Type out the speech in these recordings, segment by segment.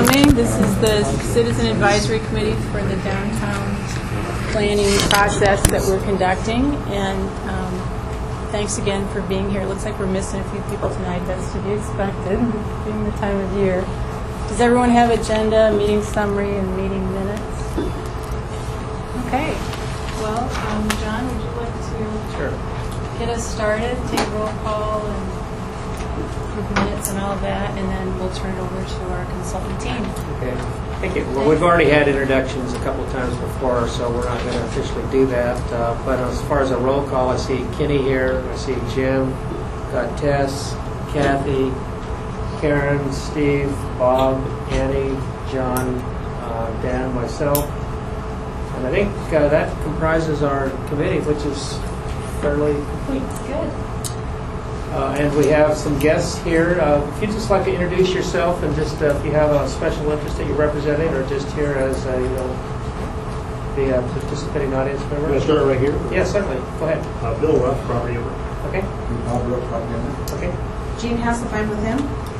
evening. This is the Citizen Advisory Committee for the downtown planning process that we're conducting. And thanks again for being here. It looks like we're missing a few people tonight. That's to be expected, being the time of year. Does everyone have agenda, meeting summary, and meeting minutes? Okay. Well, John, would you like to get us started, take roll call, and approve minutes and all of that, and then we'll turn it over to our consultant team. Okay. Thank you. Well, we've already had introductions a couple of times before, so we're not going to officially do that. But as far as a roll call, I see Kenny here. I see Jim, got Tess, Kathy, Karen, Steve, Bob, Annie, John, Dan, myself. And I think that comprises our committee, which is fairly complete. Good. And we have some guests here. If you'd just like to introduce yourself and just if you have a special interest that you're representing or just here as a, the participating audience member. Can I start right here? Yeah, certainly. Go ahead. Bill Ruff, property owner. Okay. Bob Ruff, property owner. Okay. Jean Hassel, I'm with him.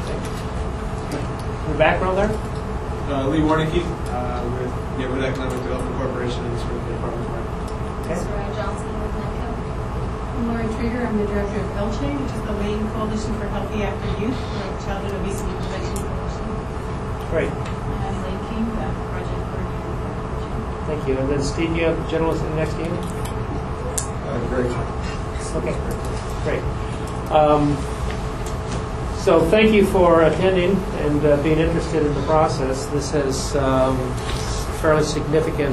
The background there? Lee Warnicki with Neighborhood Economic Development Corporation and Springfield Farmers Market. Okay. Soraya Johnson with NECO. I'm Lauren Trigger. I'm the director of ELCHE, which is the Lane Coalition for Healthy Active Youth, or Childhood Obesity Prevention Coalition. Great. And I'm Lane King, the project coordinator. Thank you. And then Steve, you have the general sitting next to you? Great. Okay. Great. So thank you for attending and being interested in the process. This has fairly significant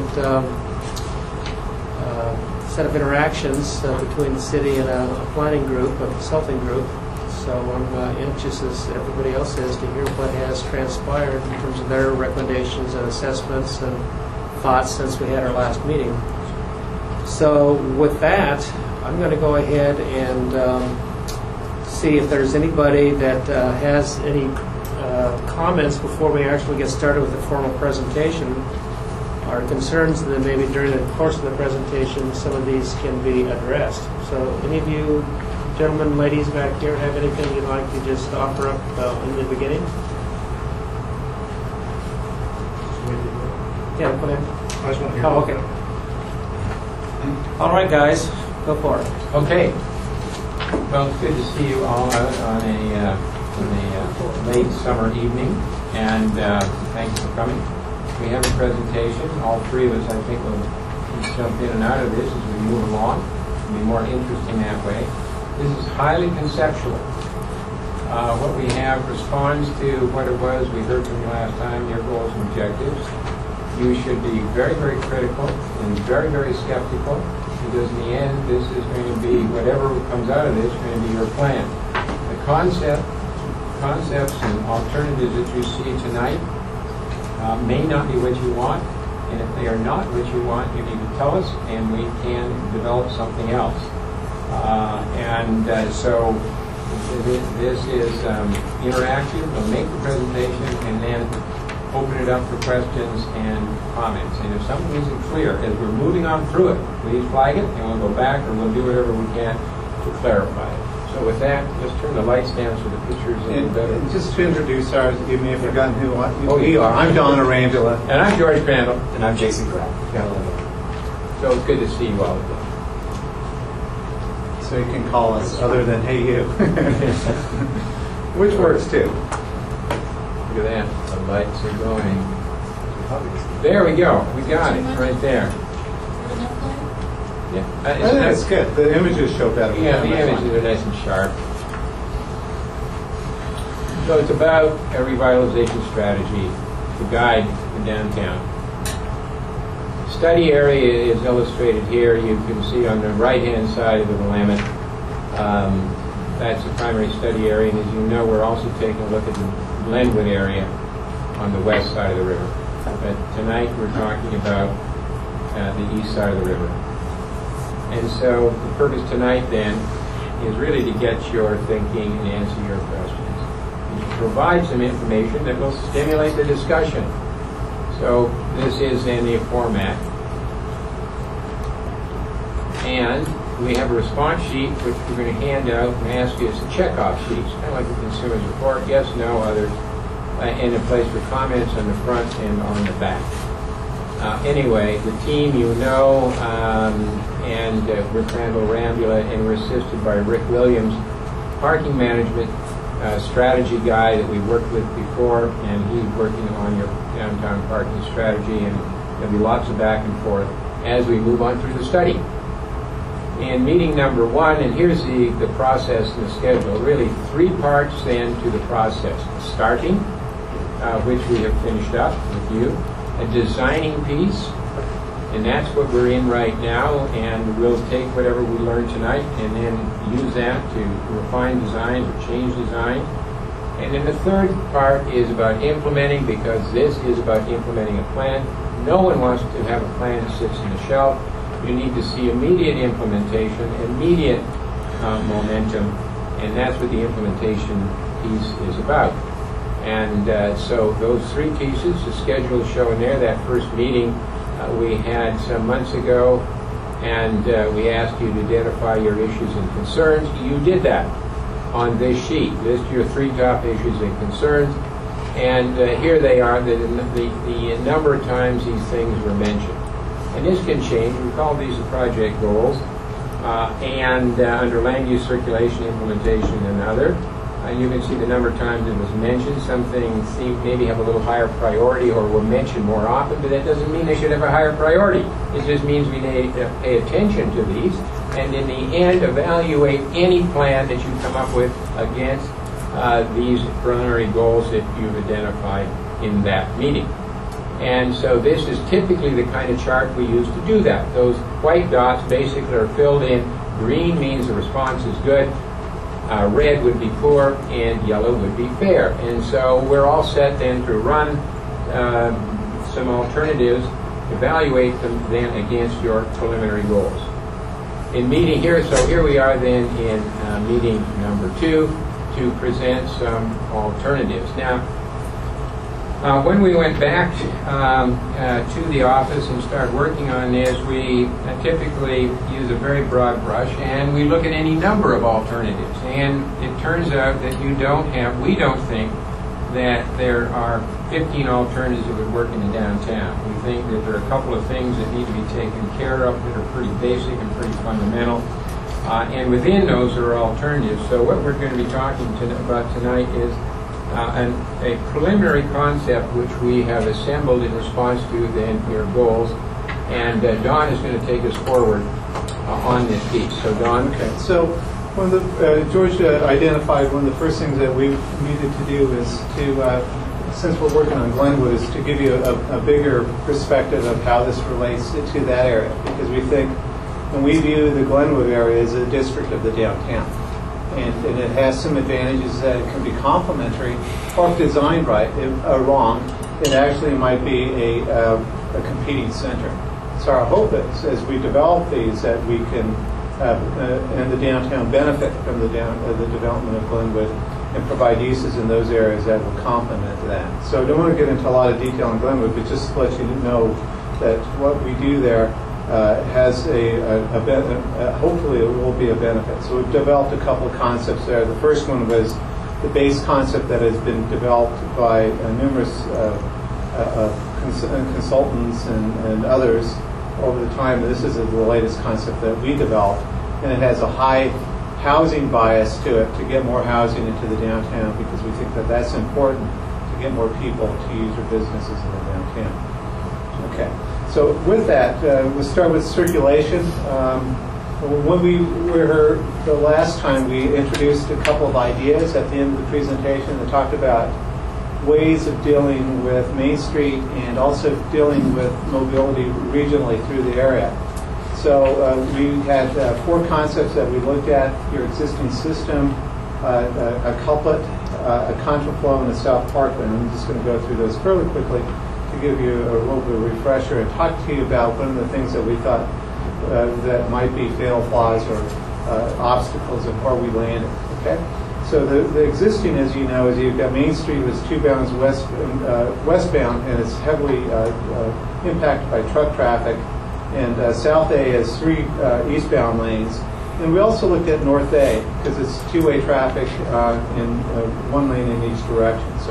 set of interactions between the city and a planning group, a consulting group. So I'm anxious, as everybody else is, to hear what has transpired in terms of their recommendations and assessments and thoughts since we had our last meeting. So with that, I'm going to go ahead and see if there's anybody that has any comments before we actually get started with the formal presentation, or concerns, and then maybe during the course of the presentation some of these can be addressed. So any of you gentlemen, ladies back here, have anything you'd like to just offer up in the beginning? Yeah, go ahead. I just want to hear. Oh, okay. All right, guys, go for it. Okay. Well, it's good to see you all out on a late summer evening, and thanks for coming. We have a presentation. All three of us, I think, will jump in and out of this as we move along. It'll be more interesting that way. This is highly conceptual. What we have responds to what it was we heard from you last time, your goals and objectives. You should be very, very critical and very, very skeptical, because in the end, this is going to be, whatever comes out of this, is going to be your plan. The concepts and alternatives that you see tonight may not be what you want, and if they are not what you want, you need to tell us, and we can develop something else. So this is interactive. We'll make the presentation and then open it up for questions and comments. And if something isn't clear, as we're moving on through it, please flag it, and we'll go back, or we'll do whatever we can to clarify it. So with that, let's turn the lights down so the pictures are better. And just to introduce ours, you may have forgotten who you are. I'm Don Arangela. And I'm George Crandall. And I'm Jason Graff. So it's good to see you all again. So you can call us other than hey you. Which works too. Look at that. The lights are going. There we go. We got it right there. Yeah, That's good. The images show better. Yeah, the images are nice and sharp. So it's about a revitalization strategy to guide the downtown. Study area is illustrated here. You can see on the right-hand side of the Willamette, that's the primary study area. And as you know, we're also taking a look at the Glenwood area on the west side of the river. But tonight we're talking about the east side of the river. And so the purpose tonight then is really to get your thinking and answer your questions. And to provide some information that will stimulate the discussion. So this is in the format. And we have a response sheet which we're going to hand out and ask you. It's a checkoff sheet. It's kind of like a consumer's report. Yes, no, others. and a place for comments on the front and on the back. Anyway, the team you know, and Rick Randall Rambula, and we're assisted by Rick Williams, parking management strategy guy that we worked with before, and he's working on your downtown parking strategy, and there'll be lots of back and forth as we move on through the study. In meeting number 1, and here's the process and the schedule, really 3 parts then to the process. Starting, which we have finished up with you, a designing piece, and that's what we're in right now, and we'll take whatever we learned tonight and then use that to refine design or change design. And then the third part is about implementing, because this is about implementing a plan. No one wants to have a plan that sits on the shelf. You need to see immediate implementation, immediate momentum, and that's what the implementation piece is about. And so those 3 pieces, the schedule is shown there. That first meeting we had some months ago, and we asked you to identify your issues and concerns. You did that on this sheet. List your 3 top issues and concerns, and here they are, the number of times these things were mentioned. And this can change. We call these the project goals, and under land use, circulation, implementation, and other. You can see the number of times it was mentioned. Some things maybe have a little higher priority or were mentioned more often, but that doesn't mean they should have a higher priority. It just means we need to pay attention to these, and in the end, evaluate any plan that you come up with against these preliminary goals that you've identified in that meeting. And so this is typically the kind of chart we use to do that. Those white dots basically are filled in. Green means the response is good. Red would be poor, and yellow would be fair. And so we're all set then to run some alternatives, evaluate them then against your preliminary goals. In meeting here, so here we are then in meeting number 2 to present some alternatives. Now, when we went back to the office and started working on this, we typically use a very broad brush, and we look at any number of alternatives. And it turns out that we don't think that there are 15 alternatives that would work in the downtown. We think that there are a couple of things that need to be taken care of that are pretty basic and pretty fundamental. And within those there are alternatives. So what we're going to be talking about tonight is a preliminary concept which we have assembled in response to then your goals, and Don is going to take us forward on this piece. So Don. Okay, so one of the, George identified one of the first things that we needed to do is to, since we're working on Glenwood, is to give you a bigger perspective of how this relates to that area, because we think when we view the Glenwood area as a district of the downtown. And it has some advantages that it can be complementary, or if designed right or wrong, it actually might be a competing center. So our hope is, as we develop these, that we can, and the downtown benefit from the development of Glenwood, and provide uses in those areas that will complement that. So I don't want to get into a lot of detail on Glenwood, but just to let you know that what we do there has hopefully it will be a benefit. So we've developed a couple of concepts there. The first one was the base concept that has been developed by numerous consultants and others over the time. This is the latest concept that we developed, and it has a high housing bias to it to get more housing into the downtown, because we think that that's important to get more people to use their businesses in the downtown. Okay. So with that, we'll start with circulation. When we were here the last time, we introduced a couple of ideas at the end of the presentation that talked about ways of dealing with Main Street and also dealing with mobility regionally through the area. So we had 4 concepts that we looked at: your existing system, a couplet, a contraflow, and a South Parkway. And I'm just going to go through those fairly quickly to give you a little bit of a refresher and talk to you about one of the things that we thought that might be fatal flaws or obstacles of where we landed. Okay, so the existing, as you know, is you've got Main Street was 2 bounds westbound, and it's heavily impacted by truck traffic, and South A has 3 eastbound lanes. And we also looked at North A because it's 2-way traffic in 1 lane in each direction. So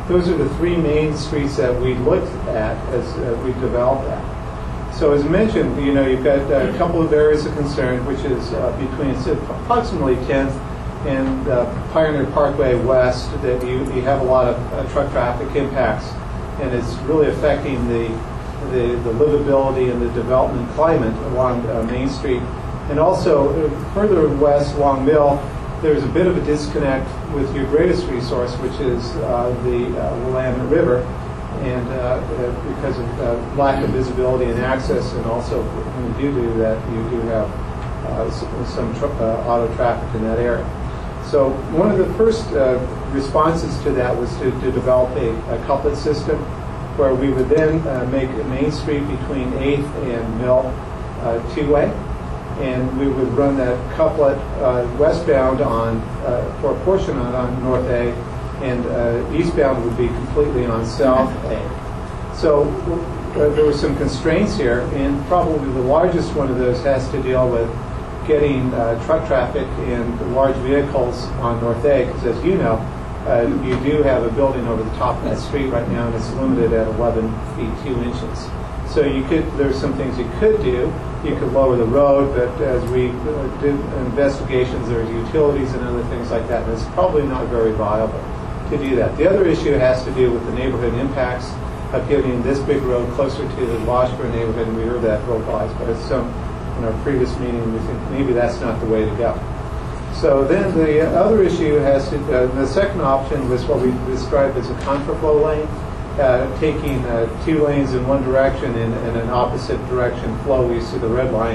Those are the three main streets that we looked at as we developed that. So as mentioned, you've got a couple of areas of concern, which is between approximately 10th and Pioneer Parkway West, that you have a lot of truck traffic impacts, and it's really affecting the livability and the development climate along Main Street. And also further west along Mill, there's a bit of a disconnect with your greatest resource, which is the Willamette River, and because of lack of visibility and access, and also when you do that, you do have some auto traffic in that area. So one of the first responses to that was to develop a couplet system, where we would then make Main Street between 8th and Mill two-way, and we would run that couplet westbound for a portion on North A, and eastbound would be completely on South A. So there were some constraints here, and probably the largest one of those has to deal with getting truck traffic and large vehicles on North A, because as you know, you do have a building over the top of that street right now, and it's limited at 11 feet 2 inches. So there's some things you could do. You could lower the road, but as we did investigations, there's utilities and other things like that, and it's probably not very viable to do that. The other issue has to do with the neighborhood impacts of getting this big road closer to the Washburn neighborhood, and we heard that vocalized by some in our previous meeting. We think maybe that's not the way to go. So then the other issue has to, the second option was what we described as a contraflow lane, taking 2 lanes in one direction and an opposite direction flow. We see the red line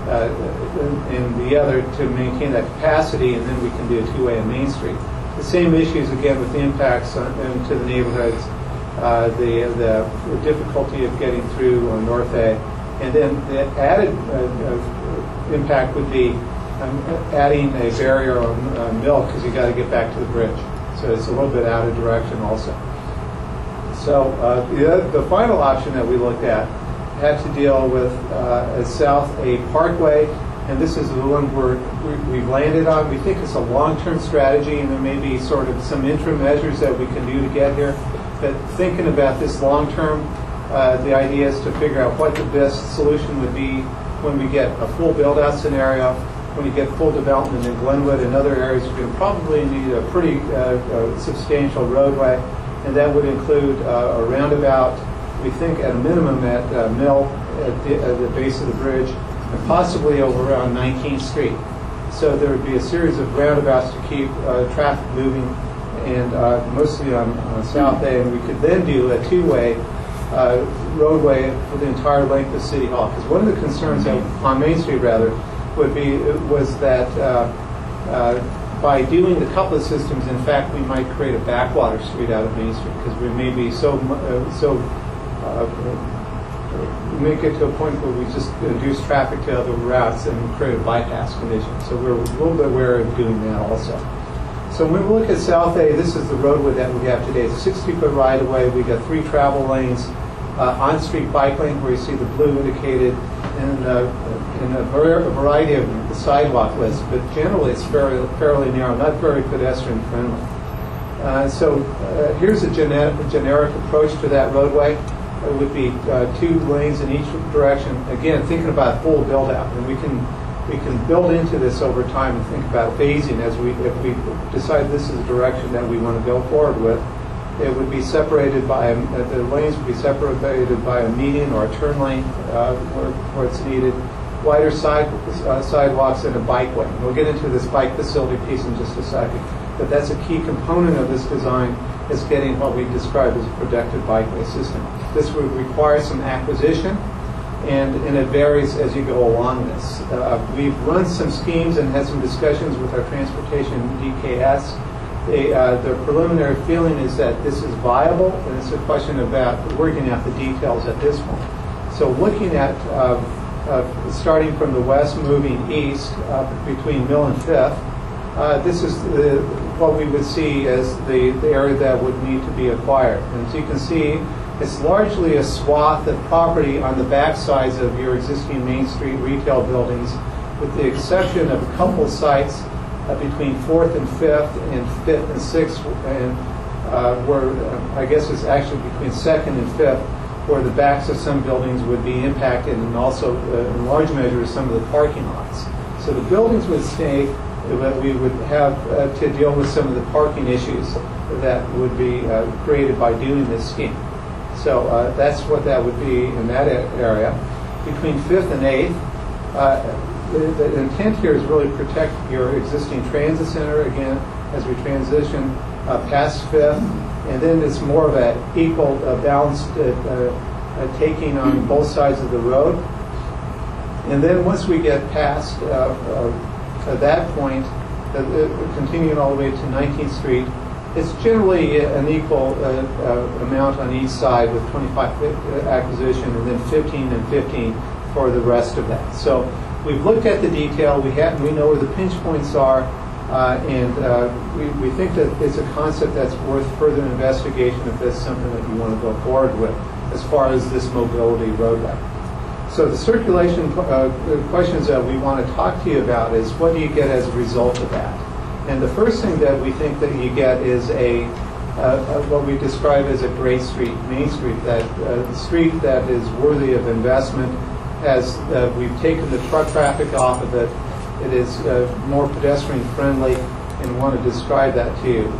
in the other to maintain that capacity, and then we can do a 2-way on Main Street. The same issues again with the impacts into the neighborhoods, the difficulty of getting through on North A, and then the added impact would be adding a barrier on Mill, because you got to get back to the bridge. So it's a little bit out of direction also. So the final option that we looked at had to deal with a South A Parkway, and this is the one we've landed on. We think it's a long-term strategy, and there may be sort of some interim measures that we can do to get here. But thinking about this long-term, the idea is to figure out what the best solution would be when we get a full build-out scenario. When you get full development in Glenwood and other areas, you're going to probably need a pretty substantial roadway, and that would include a roundabout, we think at a minimum at Mill, at the base of the bridge, and possibly over around 19th Street. So there would be a series of roundabouts to keep traffic moving, and mostly on South A, and we could then do a 2-way roadway for the entire length of City Hall. Because one of the concerns on Main Street, was that by doing the couplet systems, in fact, we might create a backwater street out of Main Street, because we may be we may get to a point where we just induce traffic to other routes and create a bypass condition. So we're a little bit aware of doing that also. So when we look at South A, this is the roadway that we have today. It's a 60-foot right-of-way. We got 3 travel lanes, on-street bike lane where you see the blue indicated, and a variety of sidewalk lists, but generally it's fairly narrow, not very pedestrian friendly. So here's a generic approach to that roadway. It would be 2 lanes in each direction. Again, thinking about full build out, and we can build into this over time and think about phasing if we decide this is the direction that we want to go forward with. It would be separated by the lanes would be separated by a median or a turn lane where it's needed, wider sidewalks, and a bikeway. We'll get into this bike facility piece in just a second, but that's a key component of this design, is getting what we describe as a protected bikeway system. This would require some acquisition, and it varies as you go along this. We've run some schemes and had some discussions with our transportation DKS. The preliminary feeling is that this is viable, and it's a question about working out the details at this point. So looking at starting from the west, moving east between Mill and 5th, this is what we would see as the area that would need to be acquired. And as you can see, it's largely a swath of property on the back sides of your existing Main Street retail buildings, with the exception of a couple sites between 4th and 5th and 5th and 6th, and where I guess it's actually between 2nd and 5th, where the backs of some buildings would be impacted, and also in large measure some of the parking lots. So the buildings would stay, but we would have to deal with some of the parking issues that would be created by doing this scheme. So that's what that would be in that area. Between 5th and 8th, the intent here is really protect your existing transit center again as we transition past 5th, and then it's more of an equal balanced taking on both sides of the road. And then once we get past that point, continuing all the way to 19th Street, it's generally an equal amount on each side with 25 acquisition and then 15 and 15 for the rest of that. So we've looked at the detail. We know where the pinch points are, and we think that it's a concept that's worth further investigation if that's something that you want to go forward with as far as this mobility roadway. So the circulation questions that we want to talk to you about is what do you get as a result of that? And the first thing that we think that you get is what we describe as a great street, Main Street, that the street that is worthy of investment. As we've taken the truck traffic off of it, it is more pedestrian friendly, and want to describe that to you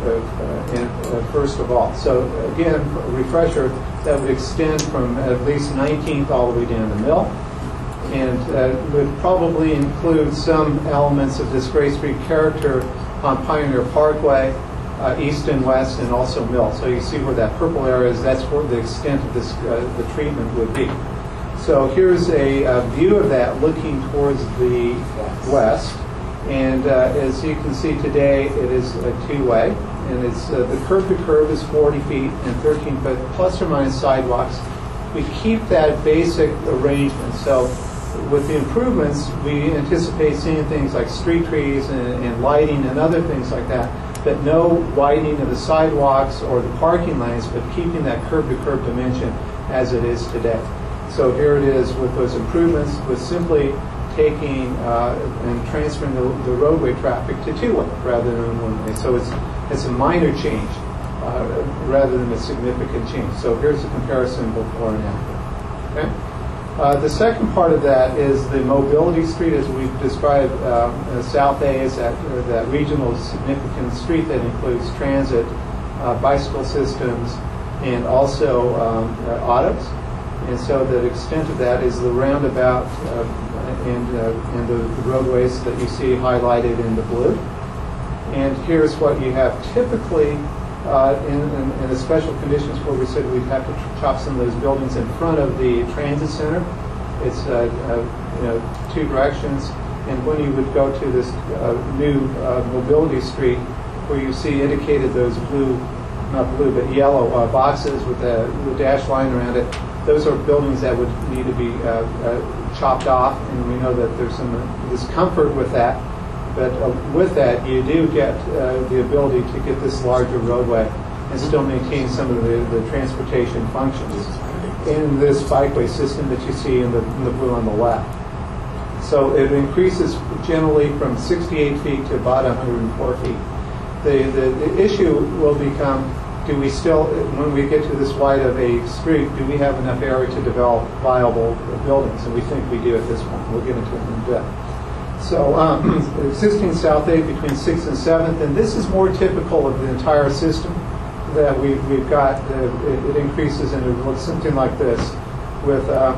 first of all. So again, a refresher, that would extend from at least 19th all the way down to Mill, and would probably include some elements of this Gray Street character on Pioneer Parkway, east and west, and also Mill. So you see where that purple area is, that's where the extent of this the treatment would be. So here's a view of that looking towards the west. And as you can see today, it is a two-way. And it's the curb-to-curb is 40 feet and 13 foot plus or minus sidewalks. We keep that basic arrangement. So with the improvements, we anticipate seeing things like street trees and lighting and other things like that, but no widening of the sidewalks or the parking lanes, but keeping that curb-to-curb dimension as it is today. So here it is with those improvements, with simply taking and transferring the roadway traffic to two-way rather than one-way. So it's a minor change rather than a significant change. So here's a comparison before and after. Okay? The second part of that is the mobility street, as we've described. South A is that regional significant street that includes transit, bicycle systems, and also autos. And so the extent of that is the roundabout and the roadways that you see highlighted in the blue. And here's what you have typically in the special conditions where we said we'd have to chop some of those buildings in front of the transit center. It's two directions. And when you would go to this new mobility street where you see indicated those blue, not blue, but yellow boxes with the dashed line around it, those are buildings that would need to be chopped off, and we know that there's some discomfort with that. But with that, you do get the ability to get this larger roadway and still maintain some of the transportation functions in this bikeway system that you see in the blue on the left. So it increases generally from 68 feet to about 104 feet. The issue will become, do we still, when we get to this wide of a street, do we have enough area to develop viable buildings? And we think we do at this point. We'll get into it in a bit. So existing South 8 between 6th and 7th, and this is more typical of the entire system that we've got. It increases, and it looks something like this with the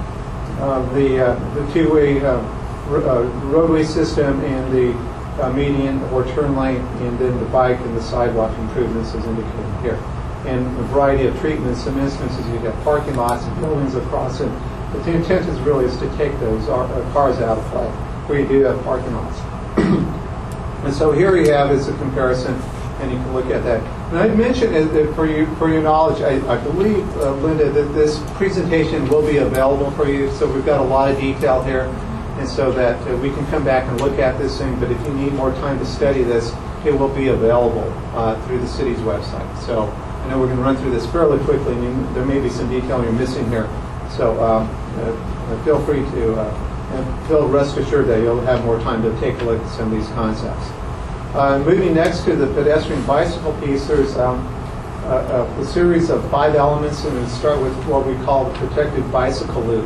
two-way roadway system and the median or turn lane, and then the bike and the sidewalk improvements as indicated here. And a variety of treatments. Some instances you have parking lots and buildings across it. But the intent is really is to take those cars out of play where you do have parking lots. And so here you have is a comparison, and you can look at that. And I mentioned that for your knowledge, I believe, Linda, that this presentation will be available for you. So we've got a lot of detail here. And so that we can come back and look at this thing, but if you need more time to study this, it will be available through the city's website. So I know we're going to run through this fairly quickly, and there may be some detail you're missing here. So feel free to, feel rest assured that you'll have more time to take a look at some of these concepts. Moving next to the pedestrian bicycle piece, there's a series of 5 elements, and we start with what we call the protected bicycle loop.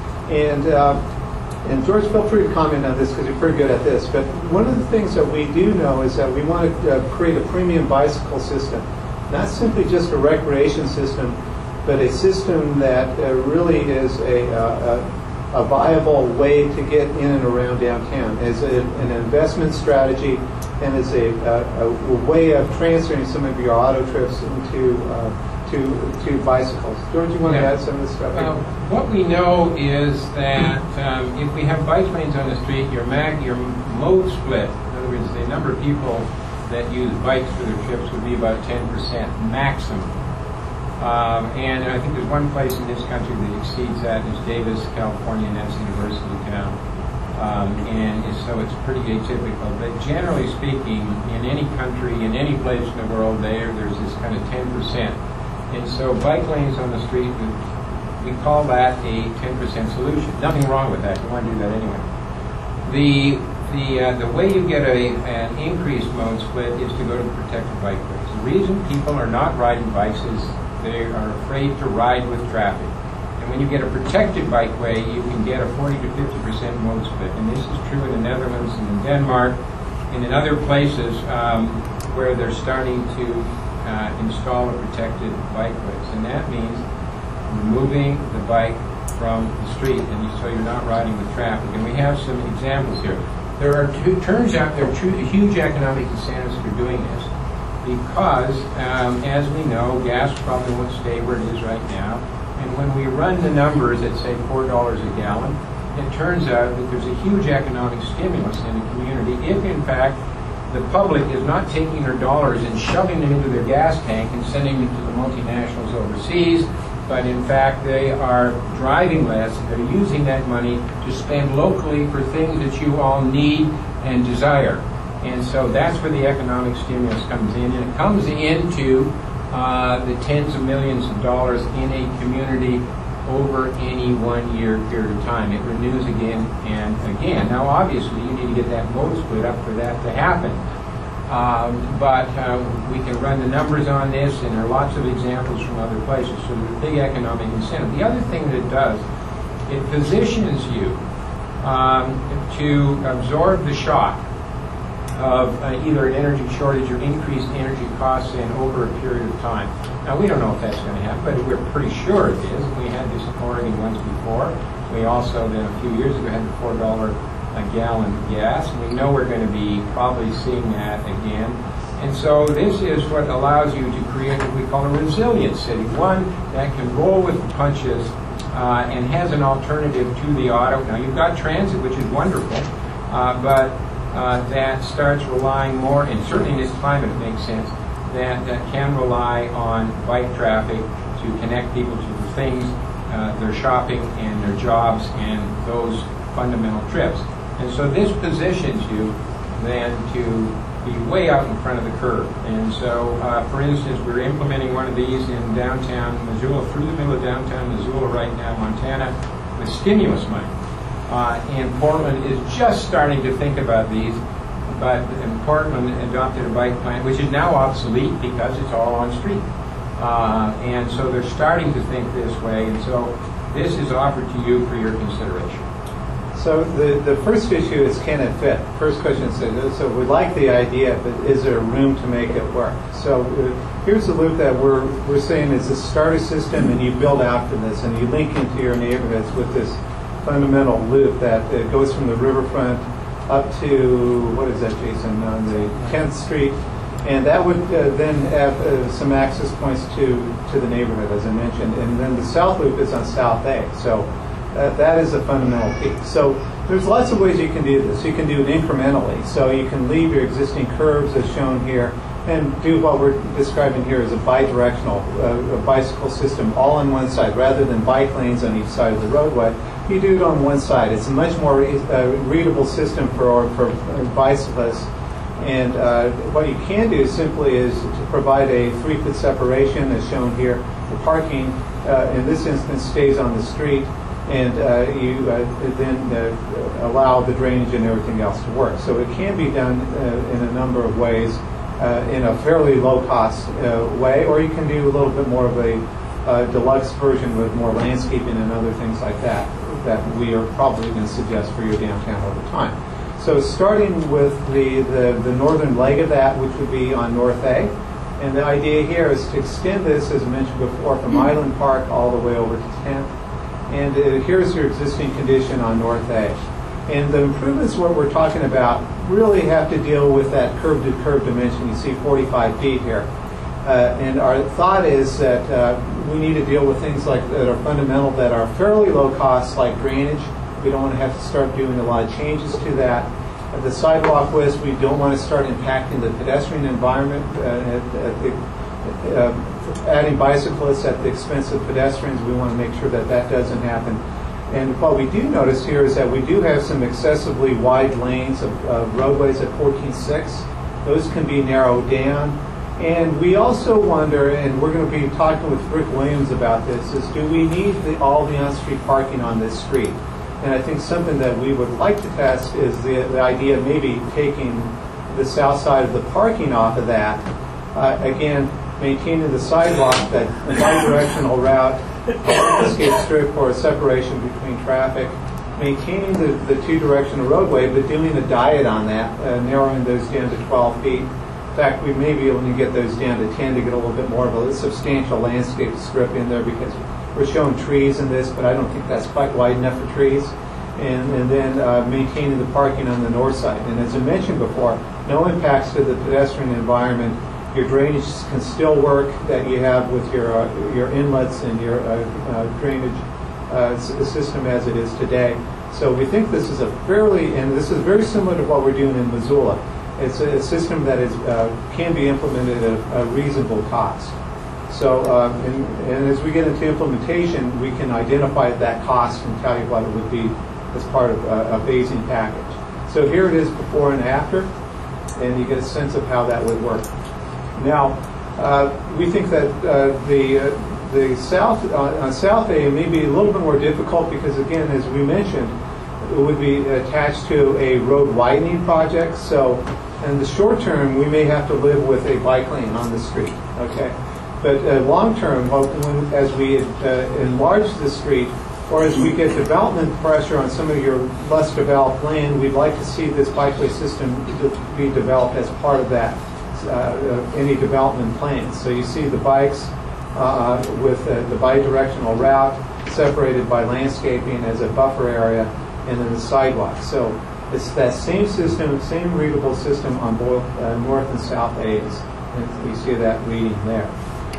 And George, feel free to comment on this because you're pretty good at this. But one of the things that we do know is that we want to create a premium bicycle system, not simply just a recreation system, but a system that really is a viable way to get in and around downtown, as an investment strategy, and as a way of transferring some of your auto trips into to bicycles. George, you want to add some of this stuff? What we know is that if we have bike lanes on the street, your mode split, in other words, the number of people that use bikes for their trips would be about 10% maximum. And I think there's one place in this country that exceeds that, is Davis, California, and that's University Town. So it's pretty atypical. But generally speaking, in any country, in any place in the world, there's this kind of 10%. And so bike lanes on the street, we call that a 10% solution. Nothing wrong with that. You want to do that anyway. The way you get an increased mode split is to go to protected bike ways. The reason people are not riding bikes is they are afraid to ride with traffic. And when you get a protected bikeway, you can get a 40 to 50% mode split. And this is true in the Netherlands and in Denmark and in other places where they're starting to install a protected bikeways. And that means removing the bike from the street, and so you're not riding with traffic. And we have some examples here. Turns out there are huge economic incentives for doing this, because, as we know, gas probably won't stay where it is right now. And when we run the numbers at, say, $4 a gallon, it turns out that there's a huge economic stimulus in the community if, in fact, the public is not taking their dollars and shoving them into their gas tank and sending them to the multinationals overseas, but in fact they are driving less. They're using that money to spend locally for things that you all need and desire. And so that's where the economic stimulus comes in, and it comes into the tens of millions of dollars in a community over any 1 year period of time. It renews again and again. Now, obviously, you need to get that mode split up for that to happen. But we can run the numbers on this, and there are lots of examples from other places. So there's a big economic incentive. The other thing that it does, it positions you to absorb the shock of either an energy shortage or increased energy costs in over a period of time. Now, we don't know if that's going to happen, but we're pretty sure it is. We had this in Oregon once before. We also, then a few years ago, had the $4 a gallon gas, and we know we're going to be probably seeing that again. And so this is what allows you to create what we call a resilient city, one that can roll with the punches and has an alternative to the auto. Now, you've got transit, which is wonderful, but that starts relying more, and certainly in this climate it makes sense, that can rely on bike traffic to connect people to the things, their shopping and their jobs and those fundamental trips. And so this positions you then to be way out in front of the curve. And so, for instance, we're implementing one of these in downtown Missoula, through the middle of downtown Missoula right now, Montana, with stimulus money. And Portland is just starting to think about these, but Portland adopted a bike plan, which is now obsolete because it's all on street. And so they're starting to think this way, and so this is offered to you for your consideration. So the first issue is, can it fit? First question is, so we like the idea, but is there room to make it work? So here's the loop that we're saying is a starter system, and you build out from this, and you link into your neighborhoods with this fundamental loop that goes from the riverfront up to, what is that, Jason, on the 10th Street, and that would then have some access points to the neighborhood, as I mentioned, and then the south loop is on South A. So that is a fundamental piece. So there's lots of ways you can do this. You can do it incrementally. So you can leave your existing curves as shown here and do what we're describing here as a bidirectional bicycle system all on one side, rather than bike lanes on each side of the roadway. You do it on one side. It's a much more readable system for bicyclists. And what you can do simply is to provide a 3-foot separation, as shown here. The parking, in this instance, stays on the street, and you then allow the drainage and everything else to work. So it can be done in a number of ways. in a fairly low-cost way, or you can do a little bit more of a deluxe version with more landscaping and other things like that we are probably going to suggest for your downtown over time. So starting with the northern leg of that, which would be on North A, and the idea here is to extend this, as I mentioned before, from Island Park all the way over to 10th. And here's your existing condition on North A. And the improvements what we're talking about really have to deal with that curb-to-curb dimension. You see 45 feet here. And our thought is that we need to deal with things like that are fundamental, that are fairly low cost, like drainage. We don't want to have to start doing a lot of changes to that. At the sidewalk list, we don't want to start impacting the pedestrian environment, adding bicyclists at the expense of pedestrians. We want to make sure that that doesn't happen. And what we do notice here is that we do have some excessively wide lanes of roadways at 14.6. Those can be narrowed down. And we also wonder, and we're going to be talking with Rick Williams about this, is do we need all the on-street parking on this street? And I think something that we would like to test is the idea of maybe taking the south side of the parking off of that. Again, maintaining the sidewalk, that bi-directional route, landscape strip for a separation between traffic, maintaining the two-directional roadway, but doing a diet on that, narrowing those down to 12 feet. In fact, we may be able to get those down to 10 to get a little bit more of a substantial landscape strip in there, because we're showing trees in this, but I don't think that's quite wide enough for trees. And then maintaining the parking on the north side. And as I mentioned before, no impacts to the pedestrian environment. Your drainage can still work that you have with your inlets and your drainage system as it is today. So we think this is and this is very similar to what we're doing in Missoula. It's a system that can be implemented at a reasonable cost. So, and as we get into implementation, we can identify that cost and tell you what it would be as part of a phasing package. So here it is before and after, and you get a sense of how that would work. Now, we think that the South A may be a little bit more difficult because, again, as we mentioned, it would be attached to a road widening project. So in the short term, we may have to live with a bike lane on the street. Okay. But long term, as we enlarge the street, or as we get development pressure on some of your less developed land, we'd like to see this bikeway system be developed as part of that, any development plans. So you see the bikes with the bi-directional route separated by landscaping as a buffer area, and then the sidewalk. So it's that same system, same readable system on both north and south A's. And you see that reading there.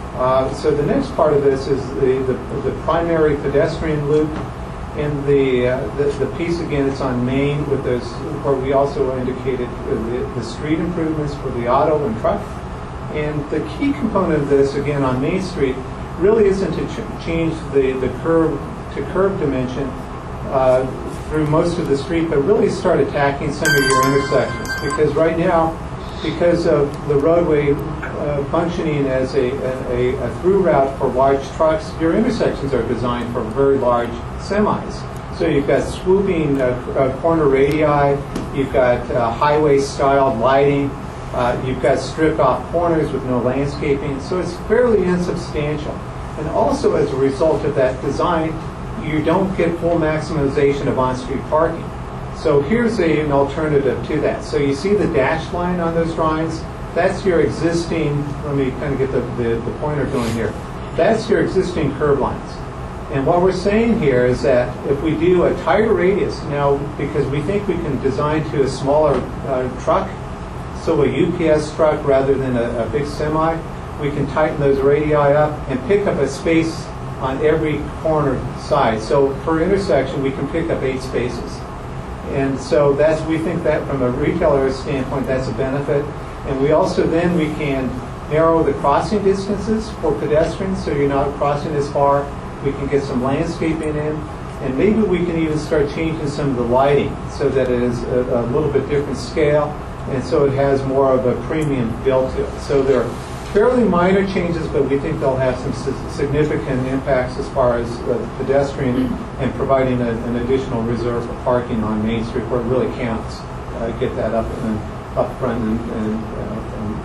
So the next part of this is the primary pedestrian loop, and the piece again, it's on Main with those, where we also indicated the street improvements for the auto and truck. And the key component of this, again on Main Street, really isn't to change the curb to curb dimension through most of the street, but really start attacking some of your intersections. Because right now, because of the roadway functioning as a through route for large trucks, your intersections are designed for very large semis. So you've got swooping corner radii, you've got highway-styled lighting, you've got stripped-off corners with no landscaping, so it's fairly insubstantial. And also as a result of that design, you don't get full maximization of on-street parking. So here's an alternative to that. So you see the dashed line on those drawings? That's your existing, let me kind of get the pointer going here. That's your existing curb lines. And what we're saying here is that if we do a tighter radius, now because we think we can design to a smaller truck, so a UPS truck rather than a big semi, we can tighten those radii up and pick up a space on every corner side. So per intersection, we can pick up 8 spaces. And so we think that from a retailer standpoint, that's a benefit. And we also then we can narrow the crossing distances for pedestrians, so you're not crossing as far. We can get some landscaping in, and maybe we can even start changing some of the lighting so that it is a little bit different scale, and so it has more of a premium feel to it. So they're fairly minor changes, but we think they'll have some significant impacts as far as pedestrian and providing an additional reserve for parking on Main Street where it really counts. Get that up front and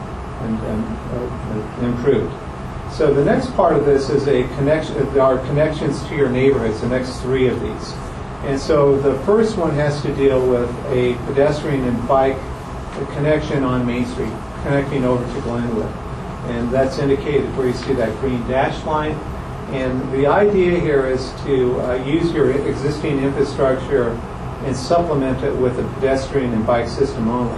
and improved. So the next part of this is a connection. There are connections to your neighborhoods. The next three of these, and so the first one has to deal with a pedestrian and bike connection on Main Street, connecting over to Glenwood, and that's indicated where you see that green dashed line. And the idea here is to use your existing infrastructure and supplement it with a pedestrian and bike system only.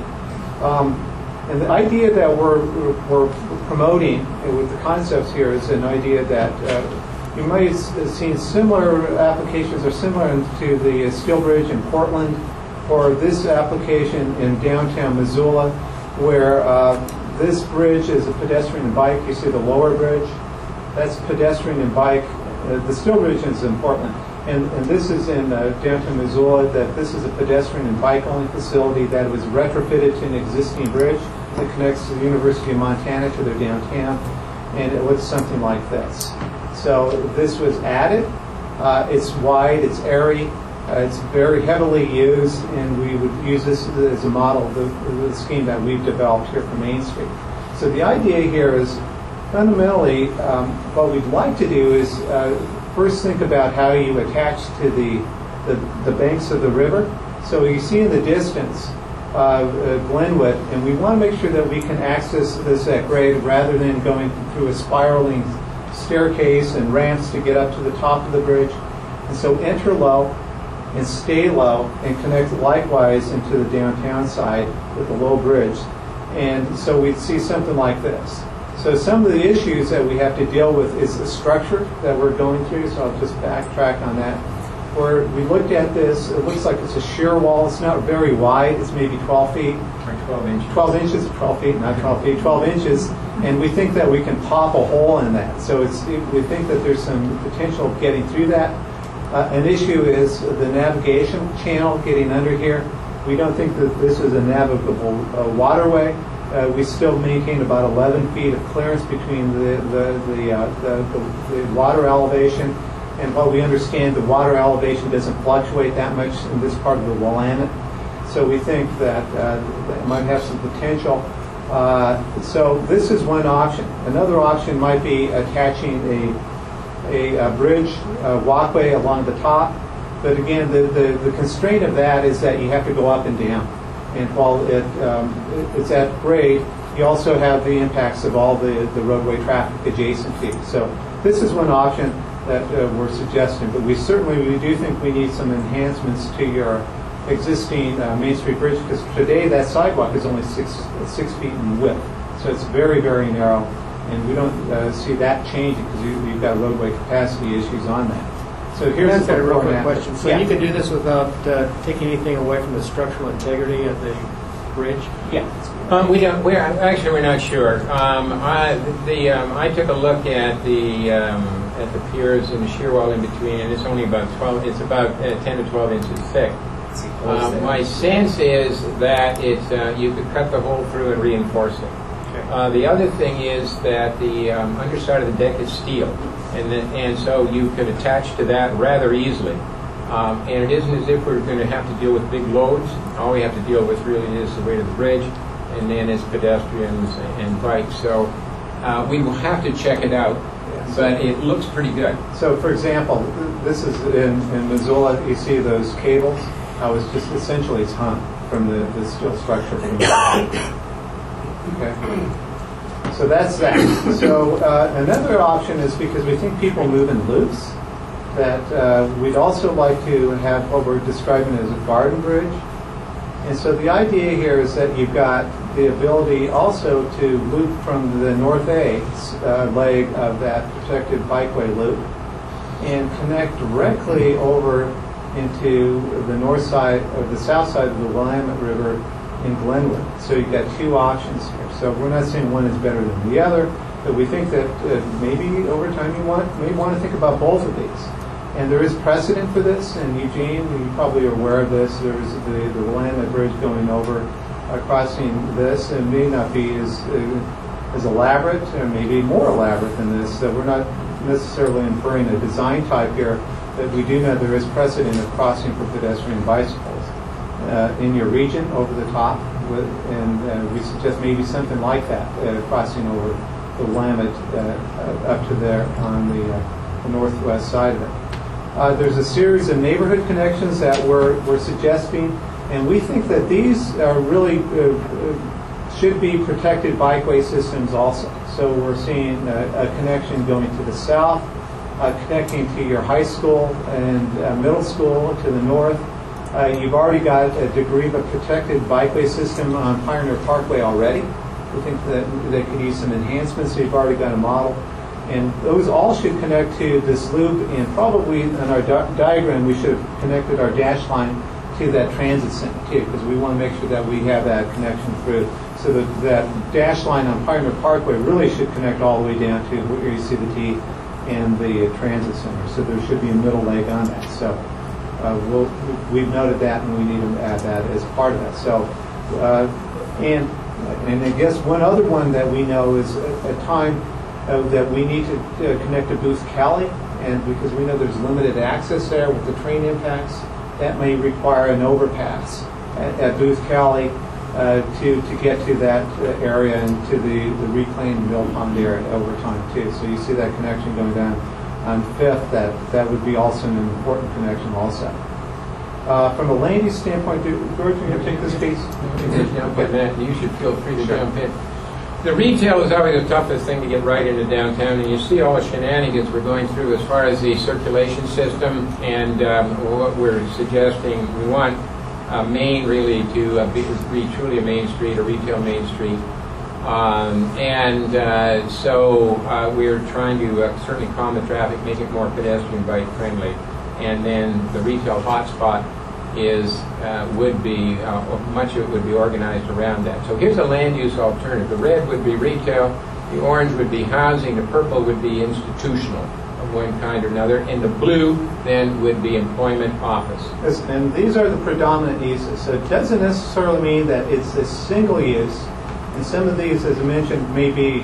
And the idea that we're promoting with the concepts here is an idea that you might have seen similar applications or similar to the Steel Bridge in Portland, or this application in downtown Missoula, where this bridge is a pedestrian and bike. You see the lower bridge? That's pedestrian and bike. The Steel Bridge is in Portland. And this is in downtown Missoula, that this is a pedestrian and bike-only facility that was retrofitted to an existing bridge that connects the University of Montana to their downtown, and it looks something like this. So this was added. It's wide, it's airy, it's very heavily used, and we would use this as a model of the scheme that we've developed here for Main Street. So the idea here is fundamentally what we'd like to do is first think about how you attach to the banks of the river. So you see in the distance Glenwood, and we want to make sure that we can access this at grade rather than going through a spiraling staircase and ramps to get up to the top of the bridge. And so enter low and stay low and connect likewise into the downtown side with a low bridge. And so we'd see something like this. So some of the issues that we have to deal with is the structure that we're going through, so I'll just backtrack on that. Where we looked at this, it looks like it's a shear wall. It's not very wide. It's maybe 12 feet. Or 12 inches. 12 inches, 12 feet, not 12 feet, 12 inches. And we think that we can pop a hole in that. So we think that there's some potential of getting through that. An issue is the navigation channel getting under here. We don't think that this is a navigable waterway. We still maintain about 11 feet of clearance between the water elevation, and what we understand, the water elevation doesn't fluctuate that much in this part of the Willamette. So we think that it might have some potential. So this is one option. Another option might be attaching a bridge walkway along the top. But again, the constraint of that is that you have to go up and down. And while it's at grade, you also have the impacts of all the roadway traffic adjacent to you. So this is one option that we're suggesting. But we do think we need some enhancements to your existing Main Street Bridge, because today that sidewalk is only 6 feet in width. So it's very, very narrow. And we don't see that changing because you've got roadway capacity issues on that. So here's a real quick question. So yeah. you can do this without taking anything away from the structural integrity of the bridge? Yeah. We don't. We're not sure. I took a look at the piers and the shear wall in between, and it's only about 12. It's about 10 to 12 inches thick. My sense is that you could cut the hole through and reinforce it. The other thing is that the underside of the deck is steel, and so you could attach to that rather easily. And it isn't as if we're going to have to deal with big loads. All we have to deal with really is the weight of the bridge, and then it's pedestrians and bikes. So we will have to check it out, but it looks pretty good. So, for example, this is in Missoula. You see those cables? How it's just essentially it's hung from the steel structure. Okay. So that's that. So another option is, because we think people move in loops, that we'd also like to have what we're describing as a garden bridge. And so the idea here is that you've got the ability also to loop from the North A leg of that protected bikeway loop and connect directly over into the north side or the south side of the Willamette River in Glenwood. So you've got two options here. So we're not saying one is better than the other, but we think that maybe over time may want to think about both of these. And there is precedent for this. And Eugene, you probably are aware of this. There's the Willamette Bridge going over, crossing this, and may not be as elaborate, or maybe more elaborate than this. So we're not necessarily inferring a design type here, but we do know there is precedent of crossing for pedestrian bicycles in your region over the top. and we suggest maybe something like that, crossing over the Willamette up to there on the northwest side of it. There's a series of neighborhood connections that we're suggesting, and we think that these are really should be protected bikeway systems also. So we're seeing a connection going to the south, connecting to your high school and middle school to the north. You've already got a degree of a protected bikeway system on Pioneer Parkway already. We think that they could use some enhancements, so you've already got a model. And those all should connect to this loop, and probably in our diagram we should have connected our dash line to that transit center too, because we want to make sure that we have that connection through. So that dash line on Pioneer Parkway really should connect all the way down to where you see the T and the transit center. So there should be a middle leg on that. So we've noted that, and we need to add that as part of that. So and I guess one other one that we know is a time that we need to connect to Booth Cali, and because we know there's limited access there with the train impacts, that may require an overpass at Booth Cali to get to that area and to the reclaimed Mill Pond area over time too. So you see that connection going down on 5th. That would be also an important connection also. From a land use standpoint, George, you going to take this piece? You should feel free to jump in. The retail is always the toughest thing to get right into downtown, and you see all the shenanigans we're going through as far as the circulation system, and what we're suggesting, we want Main really to be truly a main street, a retail main street. So we're trying to certainly calm the traffic, make it more pedestrian bike friendly, and then the retail hotspot would be much of it would be organized around that. So here's a land use alternative. The red would be retail, the orange would be housing, the purple would be institutional of one kind or another, and the blue then would be employment office. Yes, and these are the predominant uses. So it doesn't necessarily mean that it's a single use. And some of these, as I mentioned, may be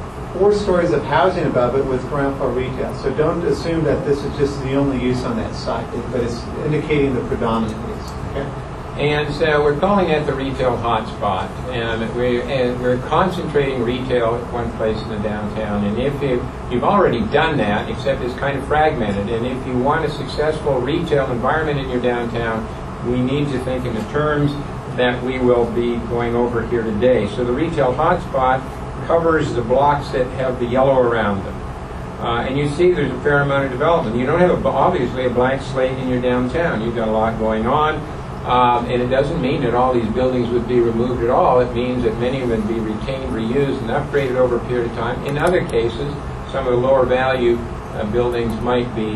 4 stories of housing above it with ground floor retail. So don't assume that this is just the only use on that site, but it's indicating the predominant use. Okay? And so we're calling it the retail hotspot, and we're concentrating retail at one place in the downtown. And if you've already done that, except it's kind of fragmented, and if you want a successful retail environment in your downtown, we need to think in the terms that we will be going over here today. So the retail hotspot covers the blocks that have the yellow around them. And you see there's a fair amount of development. You don't have, obviously, a blank slate in your downtown. You've got a lot going on. And it doesn't mean that all these buildings would be removed at all. It means that many of them would be retained, reused, and upgraded over a period of time. In other cases, some of the lower value buildings might be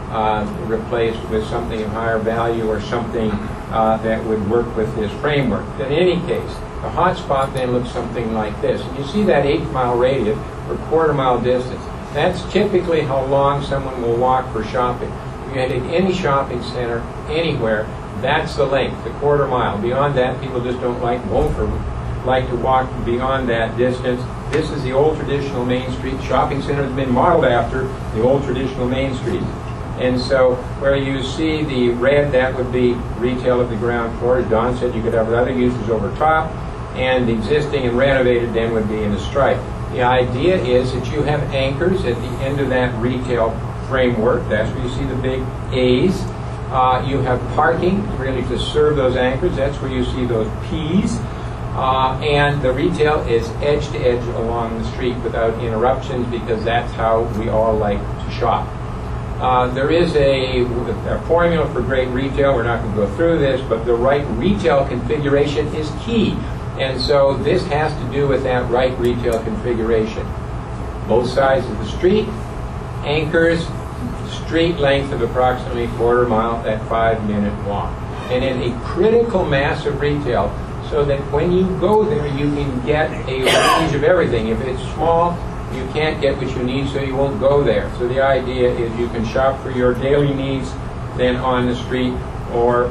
replaced with something of higher value or something that would work with this framework. But in any case, the hotspot then looks something like this. And you see that 8-mile radius or quarter-mile distance. That's typically how long someone will walk for shopping. If you head in any shopping center, anywhere, that's the length, the quarter mile. Beyond that, people just won't like to walk beyond that distance. This is the old traditional Main Street. Shopping center has been modeled after the old traditional Main Street. And so where you see the red, that would be retail of the ground floor. As Don said, you could have other uses over top, and the existing and renovated then would be in a stripe. The idea is that you have anchors at the end of that retail framework. That's where you see the big A's. You have parking really to serve those anchors. That's where you see those P's. And the retail is edge to edge along the street without interruptions, because that's how we all like to shop. There is a formula for great retail. We're not going to go through this, but the right retail configuration is key. And so this has to do with that right retail configuration. Both sides of the street, anchors, street length of approximately quarter mile, that 5-minute walk. And in a critical mass of retail, so that when you go there, you can get a range of everything. If it's small, you can't get what you need, so you won't go there. So the idea is you can shop for your daily needs then on the street, or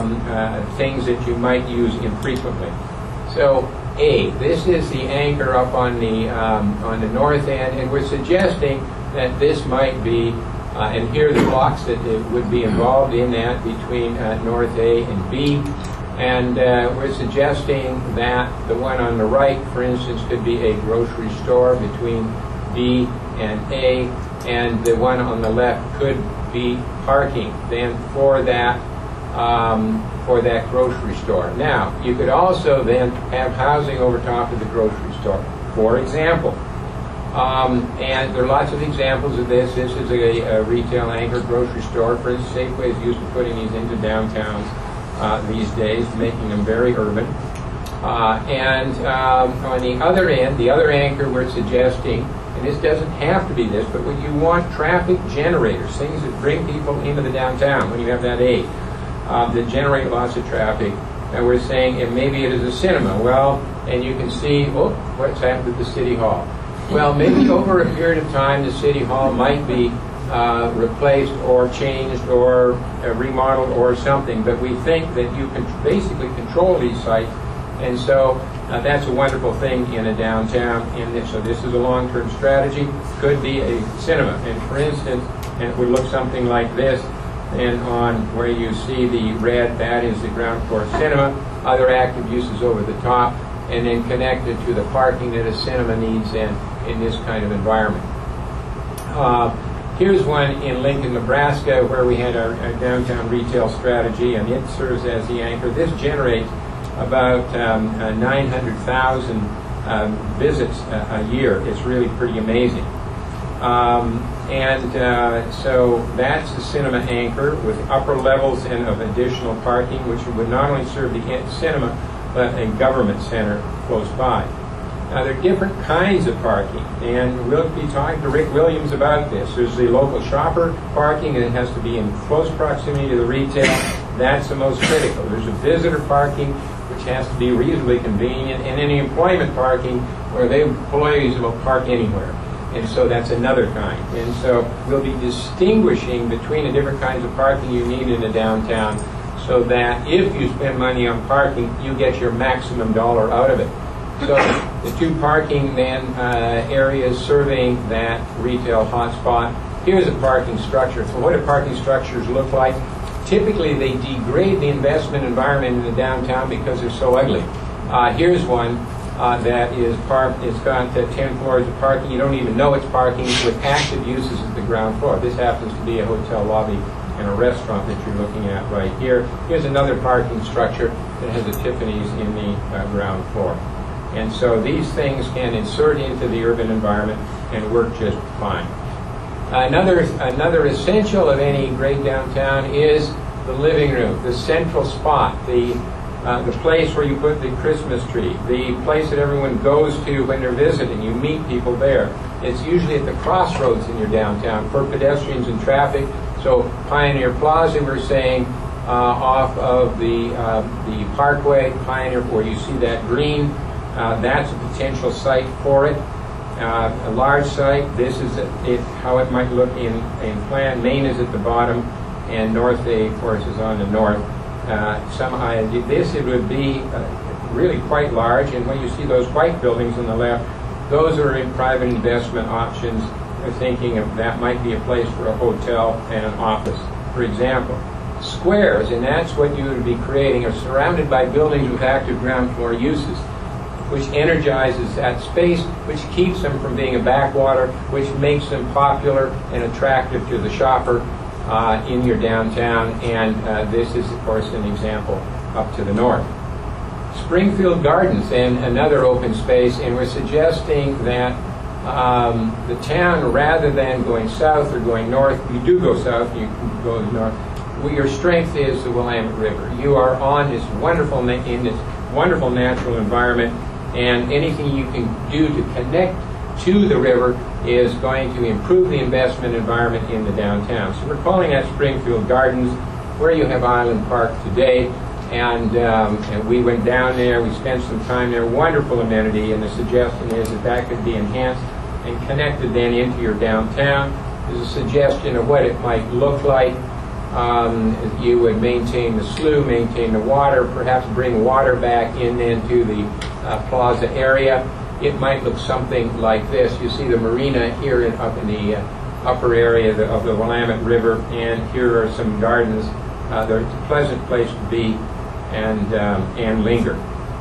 things that you might use infrequently. So A, this is the anchor up on the north end, and we're suggesting that this might be, and here are the blocks that would be involved in that between North A and B. And we're suggesting that the one on the right, for instance, could be a grocery store between B and A, and the one on the left could be parking then for that grocery store. Now, you could also then have housing over top of the grocery store, for example. And there are lots of examples of this. This is a retail anchor grocery store. For instance, Safeway is used to putting these into downtowns these days, making them very urban. And on the other end, the other anchor we're suggesting, and this doesn't have to be this, but when you want traffic generators, things that bring people into the downtown, when you have that A, that generate lots of traffic, and we're saying, and maybe it is a cinema. Well, and you can see, oh, what's happened at the City Hall. Well, maybe over a period of time, the City Hall might be replaced or changed or remodeled or something, but we think that you can basically control these sites, and so that's a wonderful thing in a downtown. And so this is a long-term strategy. Could be a cinema, and for instance, and it would look something like this. And on where you see the red, that is the ground floor cinema. Other active uses over the top, and then connected to the parking that a cinema needs in this kind of environment. Here's one in Lincoln, Nebraska, where we had our downtown retail strategy, and it serves as the anchor. This generates about 900,000 visits a year. It's really pretty amazing. So that's the cinema anchor with upper levels and of additional parking, which would not only serve the cinema, but a government center close by. Now, there are different kinds of parking, and we'll be talking to Rick Williams about this. There's the local shopper parking, and it has to be in close proximity to the retail. That's the most critical. There's a visitor parking, which has to be reasonably convenient, and then the employment parking, where the employees will park anywhere. And so that's another kind. And so we'll be distinguishing between the different kinds of parking you need in a downtown, so that if you spend money on parking, you get your maximum dollar out of it. So the two parking then areas serving that retail hotspot. Here's a parking structure. So what do parking structures look like? Typically they degrade the investment environment in the downtown because they're so ugly. Here's one that is parked. It's got 10 floors of parking. You don't even know it's parking with active uses at the ground floor. This happens to be a hotel lobby and a restaurant that you're looking at right here. Here's another parking structure that has a Tiffany's in the ground floor. And so these things can insert into the urban environment and work just fine. Another essential of any great downtown is the living room, the central spot, the place where you put the Christmas tree, the place that everyone goes to when they're visiting. You meet people there. It's usually at the crossroads in your downtown for pedestrians and traffic. So Pioneer Plaza, we're saying, off of the Parkway, Pioneer, where you see that green, that's a potential site for it. A large site. This is how it might look in plan. Main is at the bottom, and North Bay, of course, is on the north. It would be really quite large, and when you see those white buildings on the left, those are in private investment options. They're thinking of that might be a place for a hotel and an office, for example. Squares, and that's what you would be creating, are surrounded by buildings with active ground floor uses, which energizes that space, which keeps them from being a backwater, which makes them popular and attractive to the shopper in your downtown. And this is, of course, an example up to the north. Springfield Gardens, and another open space, and we're suggesting that the town, rather than going south or going north, you do go south, you can go north. Your strength is the Willamette River. You are on this wonderful natural environment, and anything you can do to connect to the river is going to improve the investment environment in the downtown. So we're calling that Springfield Gardens, where you have Island Park today. And we went down there, we spent some time there, wonderful amenity, and the suggestion is that could be enhanced and connected then into your downtown. There's a suggestion of what it might look like. You would maintain the slough, maintain the water, perhaps bring water back into the plaza area. It might look something like this. You see the marina here up in the upper area of the Willamette River, and here are some gardens. It's a pleasant place to be. and linger.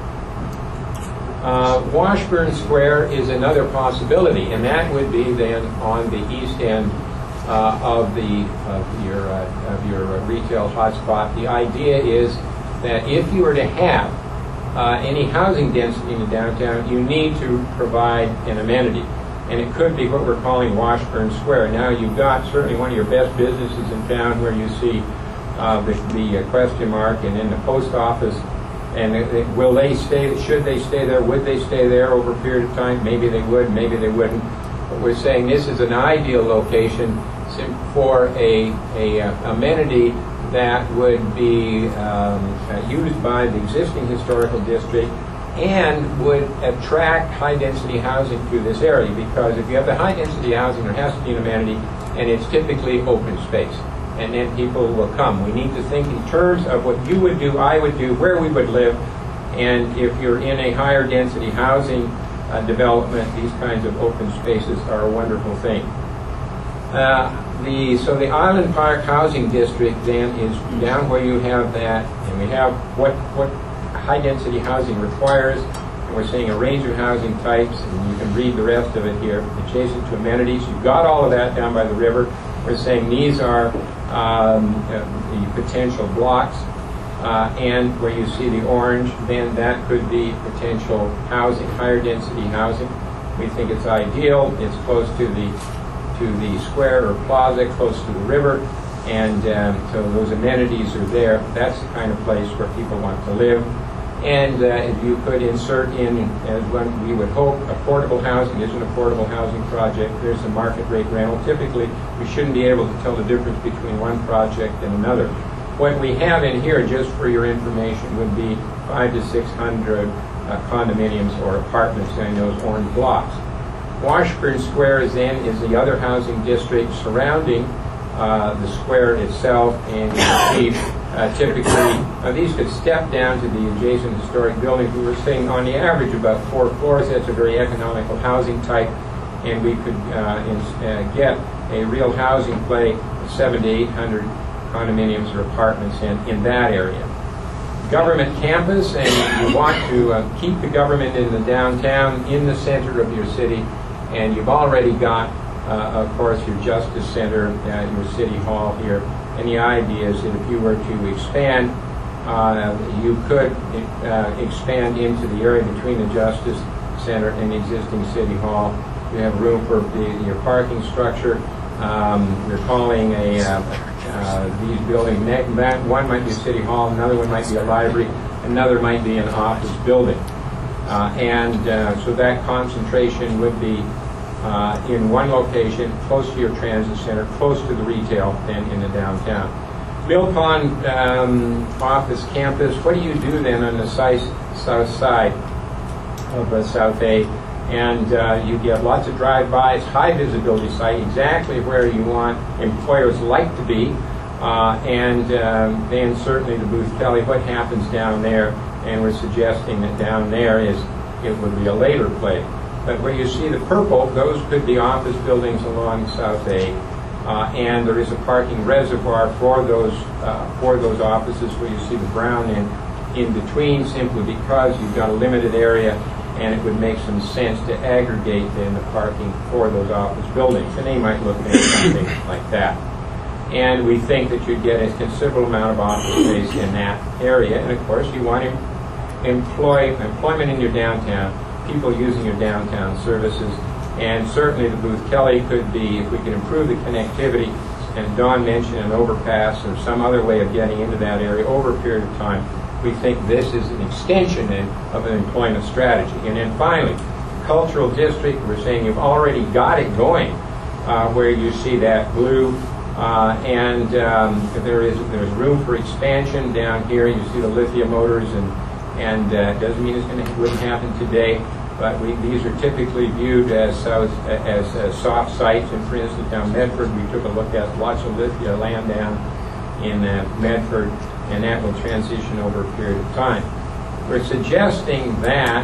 Washburn Square is another possibility, and that would be then on the east end of your retail hotspot. The idea is that if you were to have any housing density in the downtown, you need to provide an amenity. And it could be what we're calling Washburn Square. Now you've got certainly one of your best businesses in town where you see the question mark and then the post office. And will they stay, should they stay there, would they stay there over a period of time? Maybe they would, maybe they wouldn't. But we're saying this is an ideal location for a amenity that would be used by the existing historical district and would attract high-density housing through this area, because if you have the high-density housing, there has to be an amenity, and it's typically open space, and then people will come. We need to think in terms of what you would do, I would do, where we would live, and if you're in a higher density housing development, these kinds of open spaces are a wonderful thing. So the Island Park Housing District then is down where you have that, and we have what high-density housing requires, and we're seeing a range of housing types, and you can read the rest of it here, adjacent to amenities. You've got all of that down by the river. We're saying these are the potential blocks, and where you see the orange, then that could be potential housing, higher density housing. We think it's ideal. It's close to the square or plaza, close to the river, and so those amenities are there. That's the kind of place where people want to live. And if you could insert in, as one we would hope, affordable housing. There's an affordable housing project. There's a market rate rental. Typically, we shouldn't be able to tell the difference between one project and another. What we have in here, just for your information, would be 500 to 600 condominiums or apartments in those orange blocks. Washburn Square then is the other housing district surrounding the square itself, and you see typically these could step down to the adjacent historic buildings. We were saying on the average about 4 floors. That's a very economical housing type, and we could get a real housing play of 700 to 800 condominiums or apartments in that area. Government campus, and you want to keep the government in the downtown, in the center of your city, and you've already got, of course, your Justice Center, your City Hall here, and the idea is that if you were to expand, you could expand into the area between the Justice Center and the existing City Hall. You have room for your parking structure. We're calling these buildings, one might be a City Hall, another one might be a library, another might be an office building. So that concentration would be in one location, close to your transit center, close to the retail, then in the downtown. Mill Pond office campus, what do you do then on the south side of South A? And you get lots of drive-bys, high visibility site, exactly where you want employers like to be, and then certainly the Booth Kelly, what happens down there, and we're suggesting that down there it would be a later play. But where you see the purple, those could be office buildings along South A, and there is a parking reservoir for those offices where you see the brown in between, simply because you've got a limited area, and it would make some sense to aggregate then the parking for those office buildings, and they might look at something like that. And we think that you'd get a considerable amount of office space in that area, and of course you want employment in your downtown, people using your downtown services, and certainly the Booth Kelly could be, if we could improve the connectivity, and Don mentioned an overpass or some other way of getting into that area over a period of time. We think this is an extension then of an employment strategy. And then finally, cultural district, we're saying you've already got it going, where you see that blue, and there's room for expansion down here. You see the lithium motors, and it doesn't mean it wouldn't happen today, but these are typically viewed as soft sites. And for instance, down Medford, we took a look at lots of lithium land down in Medford, and that will transition over a period of time. We're suggesting that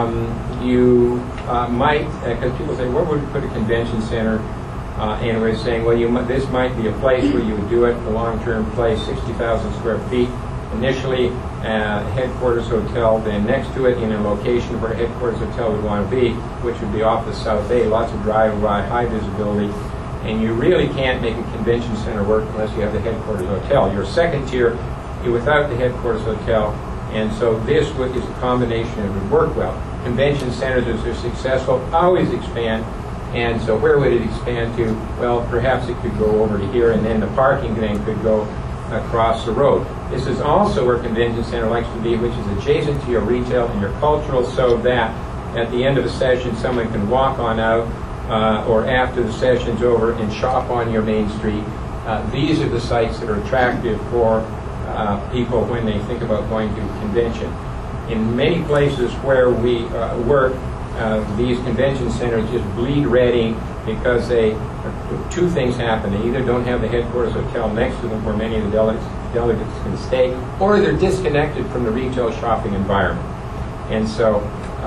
you might, because people say, where would we put a convention center? And we're saying, well, this might be a place where you would do it, a long-term place, 60,000 square feet, and initially headquarters hotel, then next to it in a location where headquarters hotel would want to be, which would be off the South Bay, lots of drive-by, high visibility, and you really can't make a convention center work unless you have the headquarters hotel. Your second tier, you're without the headquarters hotel, and so this is a combination that would work well. Convention centers, as they're successful, always expand, and so where would it expand to? Well, perhaps it could go over to here, and then the parking then could go across the road. This is also where convention center likes to be, which is adjacent to your retail and your cultural, so that at the end of a session someone can walk on out or after the session's over and shop on your main street. These are the sites that are attractive for people when they think about going to a convention. In many places where we work, these convention centers just bleed ready because two things happen. They either don't have the headquarters hotel next to them where many of the delegates can stay, or they're disconnected from the retail shopping environment. And so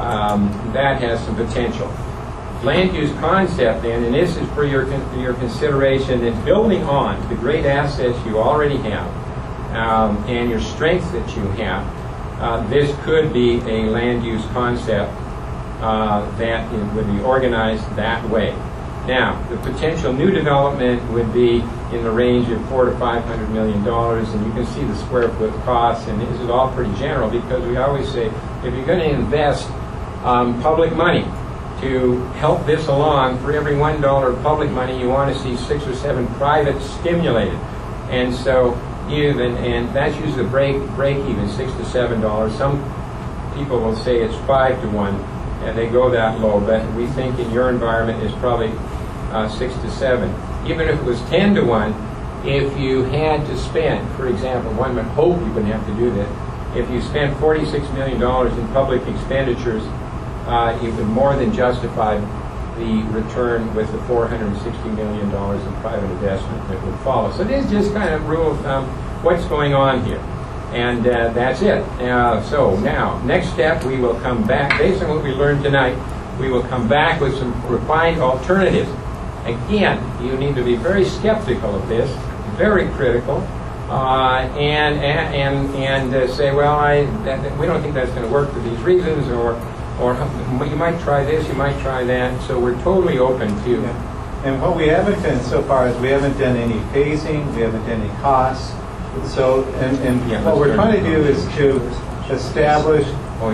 that has some potential. Land use concept then, and this is for your consideration, that building on the great assets you already have and your strengths that you have, this could be a land use concept that would be organized that way. Now, the potential new development would be in the range of $400 to $500 million, and you can see the square foot costs, and this is all pretty general because we always say if you're going to invest public money to help this along, for every $1 of public money you want to see 6 or 7 private stimulated. And so and that's usually the break even, $6 to $7. Some people will say it's 5 to 1, and they go that low, but we think in your environment it's probably 6 to 7. Even if it was 10 to 1, if you had to spend, for example, one would hope you wouldn't have to do this, if you spent $46 million in public expenditures, you could more than justify the return with the $460 million in private investment that would follow. So this is just kind of rule of thumb, what's going on here. And that's it. So now, next step, we will come back, based on what we learned tonight, we will come back with some refined alternatives. Again, you need to be very skeptical of this, very critical, and say, well, we don't think that's going to work for these reasons, or you might try this, you might try that. So we're totally open to. And what we haven't done so far is we haven't done any phasing, we haven't done any costs. So, and what we're trying to do is to establish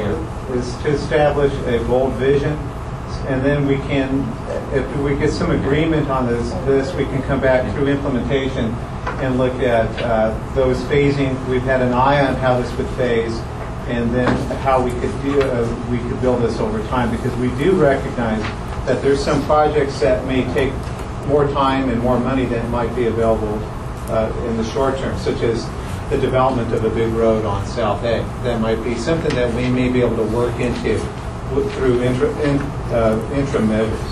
a bold vision, and then we can, if we get some agreement on this, we can come back through implementation and look at those phasing. We've had an eye on how this would phase, and then how we could build this over time, because we do recognize that there's some projects that may take more time and more money than might be available in the short term, such as the development of a big road on South A. That might be something that we may be able to work into through interim measures.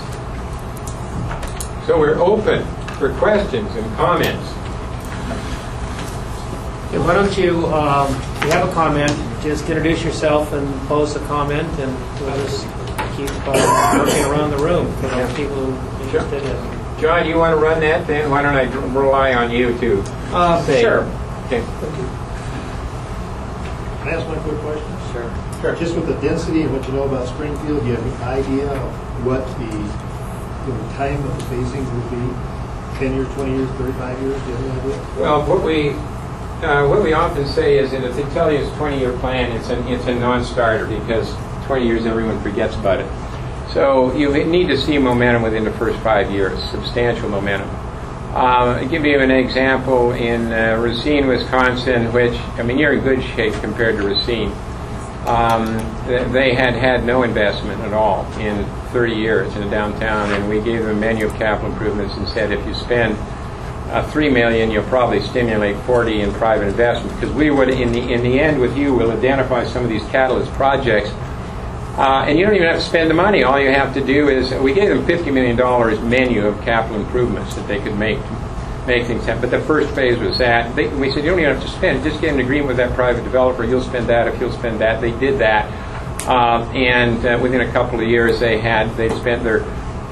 So we're open for questions and comments. Okay, why don't you, if you have a comment, just introduce yourself and pose a comment, and we'll just keep working around the room for those people who are interested in. John, you want to run that then? Why don't I rely on you to say? Sure. Okay. Can I ask one quick question? Sure. Just with the density and what you know about Springfield, do you have any idea of what the time of the phasing would be? 10 years, 20 years, 35 years? Do you have any idea? Well, what we often say is that if they tell you it's a 20-year plan, it's a non-starter, because 20 years everyone forgets about it. So you need to see momentum within the first 5 years, substantial momentum. I'll give you an example in Racine, Wisconsin, which, I mean, you're in good shape compared to Racine. They had no investment at all in 30 years in the downtown, and we gave them a menu of capital improvements and said if you spend $3 million, you'll probably stimulate 40 in private investment, because we would, in the end, with you, will identify some of these catalyst projects. And you don't even have to spend the money. All you have to do is, we gave them $50 million menu of capital improvements that they could make things happen. But the first phase was that. We said, you don't even have to spend. Just get an agreement with that private developer. You'll spend that if you'll spend that. They did that. And within a couple of years, they'd spent their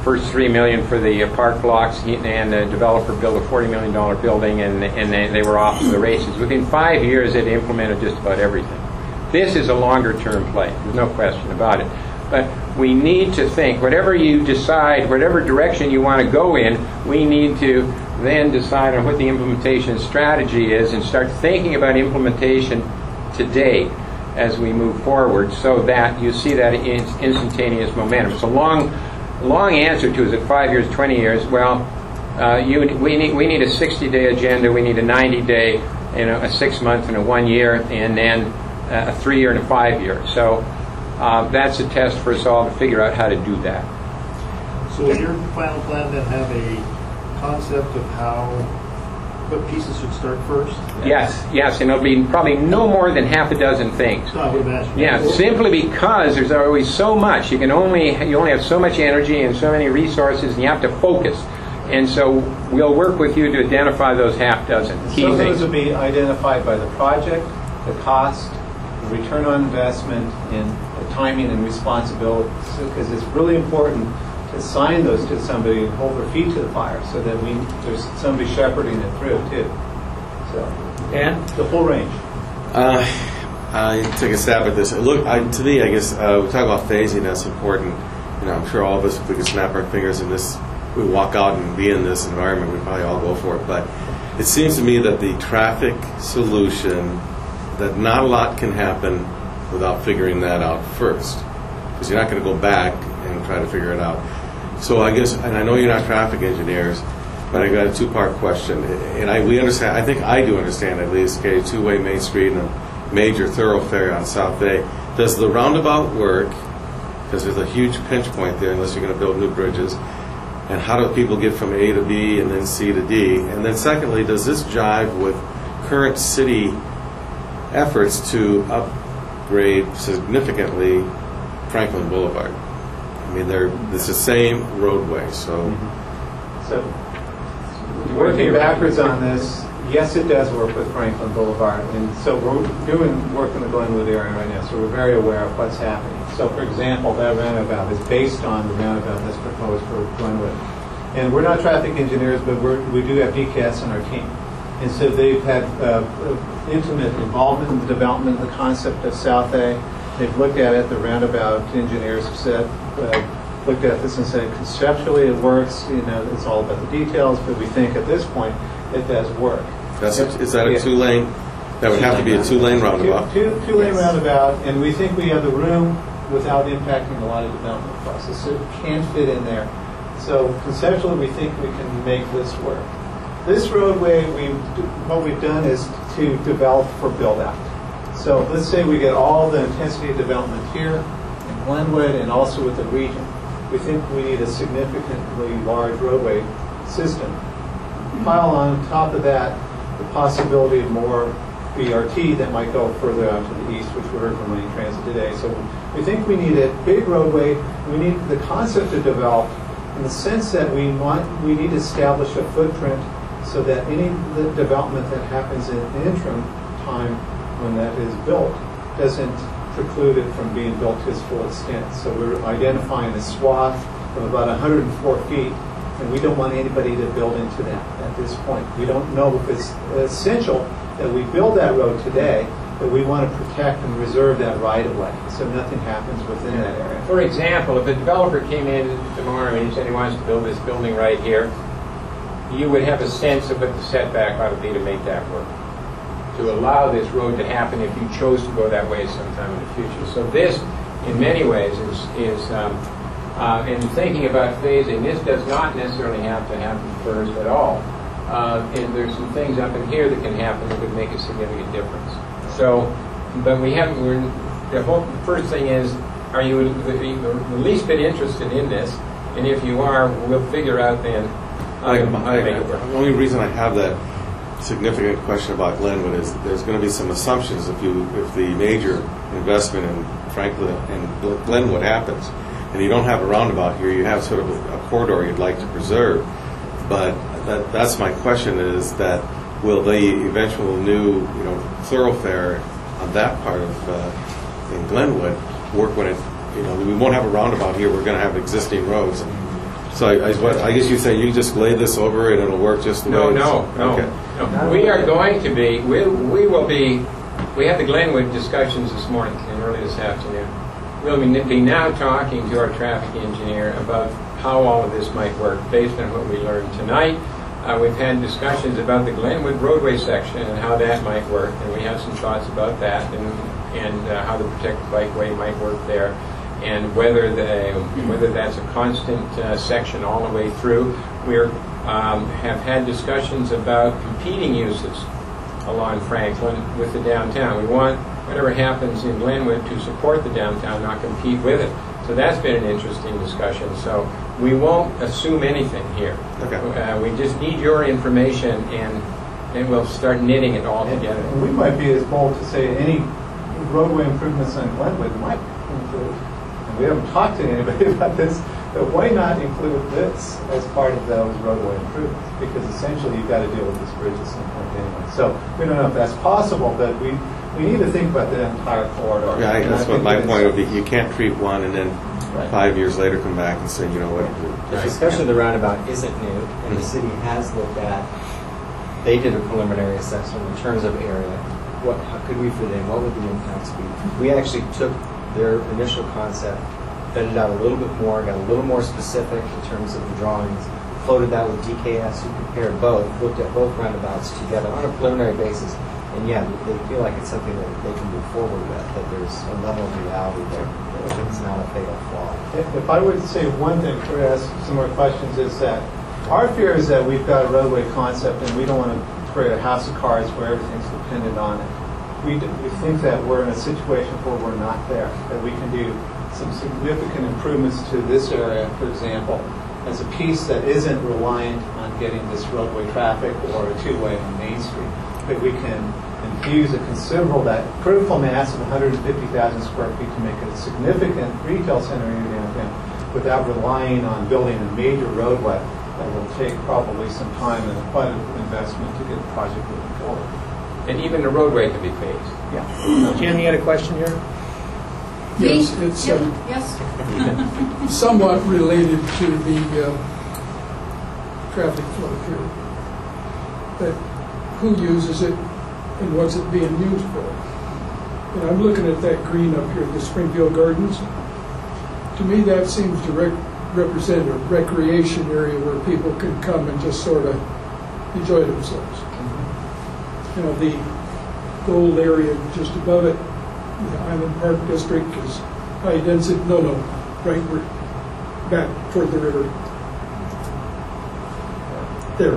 first $3 million for the park blocks, and the developer built a $40 million building, and they were off to the races. Within 5 years, they'd implemented just about everything. This is a longer-term play. There's no question about it. But we need to think, whatever you decide, whatever direction you want to go in, we need to then decide on what the implementation strategy is and start thinking about implementation today as we move forward, so that you see that instantaneous momentum. It's a long answer to, is it 5 years, 20 years? Well, we need a 60-day agenda, we need a 90-day, a 6-month and a 1 year, and then a 3-year and a 5-year. So that's a test for us all to figure out how to do that. So will your final plan then have a concept of what pieces should start first? Yes, and it'll be probably no more than half a dozen things. I would imagine. Yeah, simply because there's always so much. You only have so much energy and so many resources, and you have to focus. And so we'll work with you to identify those half dozen key Some of things. those will be identified by the project, the cost, the return on investment, and the timing and responsibility. Because it's really important to assign those to somebody and hold their feet to the fire, so that there's somebody shepherding it through too. So, and the full range. I took a stab at this. Look, to me, I guess we talk about phasing. That's important. I'm sure all of us, if we could snap our fingers and we walk out and be in this environment, we'd probably all go for it. But it seems to me that the traffic solution, that not a lot can happen without figuring that out first, because you're not going to go back and try to figure it out. So I guess, and I know you're not traffic engineers, but I got a two-part question. And we understand, I think I do understand at least, okay, two-way Main Street and a major thoroughfare on South Bay. Does the roundabout work? Because there's a huge pinch point there unless you're going to build new bridges. And how do people get from A to B and then C to D? And then secondly, does this jive with current city efforts to upgrade significantly Franklin Boulevard? I mean, it's the same roadway, so... So, working backwards on this, yes, it does work with Franklin Boulevard. And so we're doing work in the Glenwood area right now, so we're very aware of what's happening. So, for example, that roundabout is based on the roundabout that's proposed for Glenwood. And we're not traffic engineers, but we do have DCAS on our team. And so they've had intimate involvement in the development of the concept of South A. They've looked at it. The roundabout engineers have said, looked at this and said, conceptually it works. It's all about the details, but we think at this point it does work. Is that a two-lane? That would have to be a two-lane roundabout. Two-lane roundabout, and we think we have the room without impacting a lot of development process. So it can fit in there. So conceptually, we think we can make this work. This roadway, what we've done is to develop for build-out. So let's say we get all the intensity of development here in Glenwood and also with the region. We think we need a significantly large roadway system. Pile on top of that the possibility of more BRT that might go further out to the east, which we heard from Lane Transit today. So we think we need a big roadway. We need the concept to develop in the sense that we need to establish a footprint so that any development that happens in the interim time when that is built doesn't preclude it from being built to its full extent. So we're identifying a swath of about 104 feet, and we don't want anybody to build into that at this point. We don't know if it's essential that we build that road today, but we want to protect and reserve that right of way so nothing happens within that area. For example, if a developer came in tomorrow and he said he wants to build this building right here, you would have a sense of what the setback ought to be to make that work, to allow this road to happen if you chose to go that way sometime in the future. So this, in many ways, is in thinking about phasing, this does not necessarily have to happen first at all. And there's some things up in here that can happen that would make a significant difference. So, but the first thing is, are you the least bit interested in this? And if you are, we'll figure out then how to make it work. The only reason I have that significant question about Glenwood is there's going to be some assumptions if the major investment in Franklin and Glenwood happens, and you don't have a roundabout here, you have sort of a corridor you'd like to preserve. But that's my question: is that will the eventual new thoroughfare on that part of in Glenwood work when it we won't have a roundabout here? We're going to have existing roads. So I guess you say you just lay this over and it'll work just the way it's... No. Okay. We are going to be, we will be, we had the Glenwood discussions this morning and early this afternoon. We'll be now talking to our traffic engineer about how all of this might work based on what we learned tonight. We've had discussions about the Glenwood roadway section and how that might work, and we have some thoughts about that and how the protected bikeway might work there, and whether that's a constant section all the way through. We have had discussions about competing uses along Franklin with the downtown. We want whatever happens in Glenwood to support the downtown, not compete with it. So that's been an interesting discussion. So we won't assume anything here. Okay. We just need your information, and then we'll start knitting it all together. And we might be as bold to say any roadway improvements on Glenwood might include, and we haven't talked to anybody about this, but why not include this as part of those roadway improvements? Because essentially you've got to deal with this bridge at some point anyway. So we don't know if that's possible, but we need to think about the entire corridor. Yeah, that's what my point would be. You can't treat one and then Right. 5 years later come back and say, you know what? The discussion of the roundabout isn't new, and the city has looked at, they did a preliminary assessment in terms of area. How could we fit in? What would the impacts be? We actually took their initial concept, vetted out a little bit more, got a little more specific in terms of the drawings, floated that with DKS, who compared both, looked at both roundabouts together on a preliminary basis, and yeah, they feel like it's something that they can move forward with, that there's a level of reality there. It's not a fatal flaw. If I were to say one thing, for ask some more questions, is that our fear is that we've got a roadway concept and we don't want to create a house of cards where everything's dependent on it. We think that we're in a situation where we're not there, that we can do some significant improvements to this area, for example, as a piece that isn't reliant on getting this roadway traffic or a two-way on Main Street. But we can infuse a considerable, that critical mass of 150,000 square feet to make a significant retail center in downtown without relying on building a major roadway that will take probably some time and quite an investment to get the project moving forward. And even the roadway can be phased. Yeah. Jim, you had a question here? Yes, it's Yes. somewhat related to the traffic flow here. But who uses it and what's it being used for? And I'm looking at that green up here, the Springfield Gardens. To me, that seems to represent a recreation area where people can come and just sort of enjoy themselves. You know, the gold area just above it, the Island Park District, is high density. No, right, we're back toward the river. There.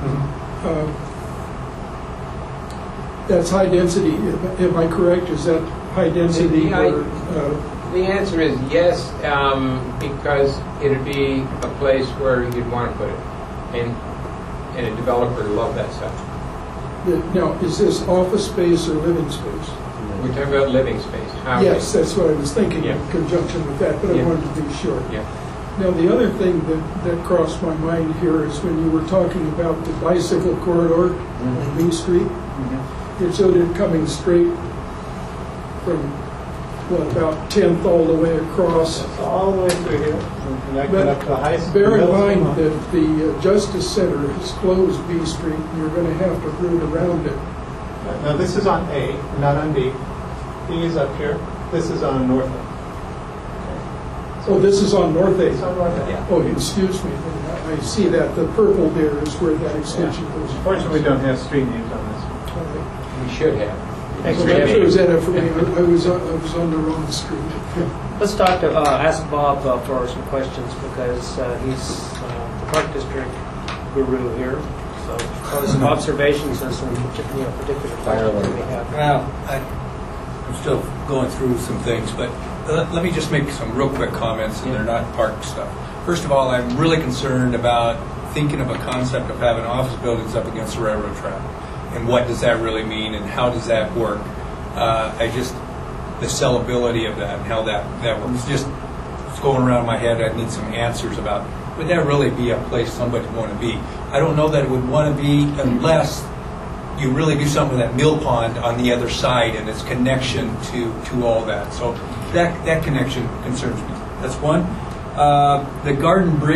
That's high density. Am I correct? Is that high density? The answer is yes, because it would be a place where you'd want to put it, and a developer would love that stuff. Now, is this office space or living space? We're talking about living space. Housing. Yes, that's what I was thinking Yeah. in conjunction with that, but Yeah. I wanted to be sure. Yeah. Now, the other thing that crossed my mind here is when you were talking about the bicycle corridor on Main Street. It showed it coming straight from, about 10th all the way across. All the way through here, connected up to the high school. Bear in mind that the Justice Center has closed B Street, and you're going to have to route around it. No, this is on A, not on B. B is up here. This is on North A. Oh, this is on North It's 8th. on North A. Oh, excuse me. I see that. The purple there is where that extension goes. Unfortunately, we don't have street names on this one. All right. We should have. Thanks, Well, that shows that for me. I was on the wrong street. Let's talk to, ask Bob for some questions because he's the Park District guru here. So probably some observations and some particular questions that we have. Well, I'm still going through some things, but let me just make some real quick comments, and they're not park stuff. First of all, I'm really concerned about thinking of a concept of having office buildings up against the railroad track. And what does that really mean, and how does that work? The sellability of that and how that works. Just it's going around my head. I need some answers about, would that really be a place somebody would want to be? I don't know that it would want to be unless you really do something with that mill pond on the other side and its connection to all that. So that connection concerns me. That's one. The Garden Bridge,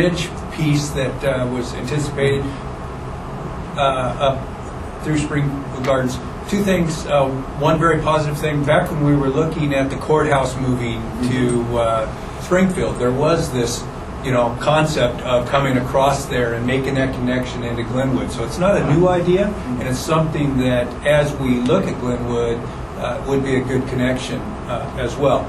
piece that was anticipated up through Springfield Gardens. Two things. One very positive thing. Back when we were looking at the courthouse moving to Springfield, there was this, concept of coming across there and making that connection into Glenwood. So it's not a new idea, and it's something that, as we look at Glenwood, would be a good connection as well.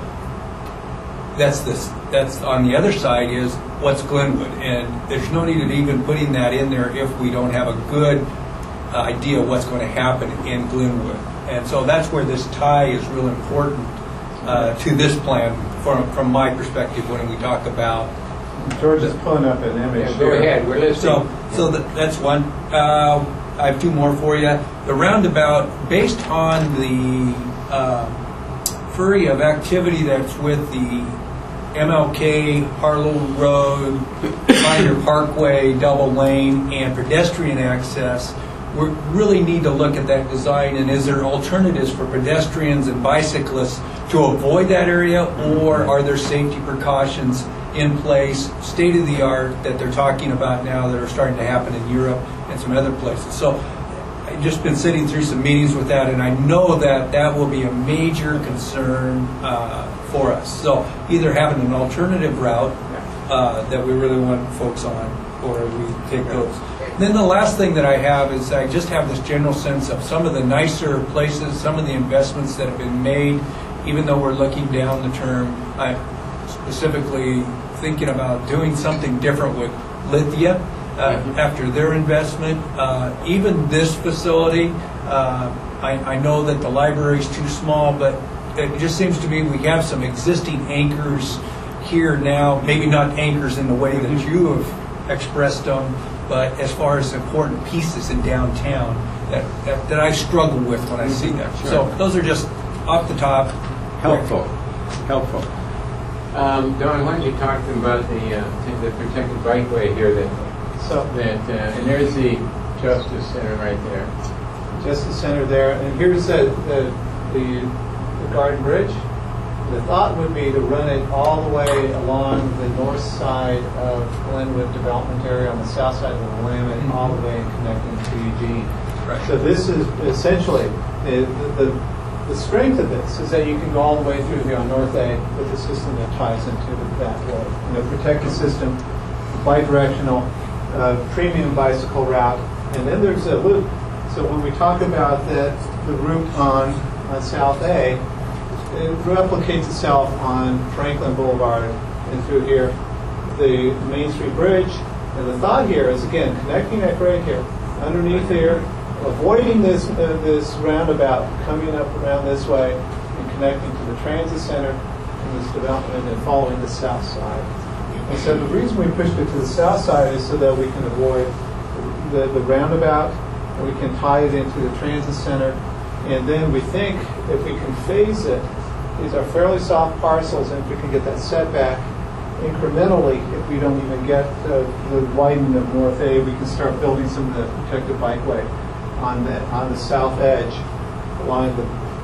That's on the other side is what's Glenwood, and there's no need of even putting that in there if we don't have a good idea of what's going to happen in Glenwood. And so that's where this tie is real important to this plan from my perspective when we talk about. George is pulling up an image. Yeah, go ahead, we're listening. So that's one. I have two more for you. The roundabout, based on the flurry of activity that's with the MLK, Harlow Road, Pioneer Parkway, double lane, and pedestrian access, we really need to look at that design, and is there alternatives for pedestrians and bicyclists to avoid that area, or are there safety precautions in place, state-of-the-art, that they're talking about now that are starting to happen in Europe and some other places? So I've just been sitting through some meetings with that, and I know that that will be a major concern for us. So either having an alternative route that we really want folks on, or we take those. Then the last thing that I have is I just have this general sense of some of the nicer places, some of the investments that have been made, even though we're looking down the term. I'm specifically thinking about doing something different with Lithia after their investment. Even this facility, I know that the library is too small, but it just seems to me we have some existing anchors here now, maybe not anchors in the way that you have expressed them, but as far as important pieces in downtown that I struggle with when I see them. Sure. So those are just off the top. Helpful. Don, why don't you talk to them about the protected bikeway here and there's the Justice Center right there. Justice Center there, and here's the Garden Bridge. The thought would be to run it all the way along the north side of Glenwood development area on the south side of the Willamette, all the way and connecting to Eugene. Right. So this is essentially the strength of this is that you can go all the way through here on North A with a system that ties into that way. Protected system, bi-directional, premium bicycle route, and then there's a loop. So when we talk about the route on South A, it replicates itself on Franklin Boulevard and through here, the Main Street Bridge. And the thought here is, again, connecting that grade here, underneath here, avoiding this roundabout, coming up around this way, and connecting to the transit center and this development, and following the south side. And so the reason we pushed it to the south side is so that we can avoid the roundabout, and we can tie it into the transit center. And then we think if we can phase it, these are fairly soft parcels, and if we can get that setback incrementally, if we don't even get the widening of North A, we can start building some of the protected bikeway on the south edge along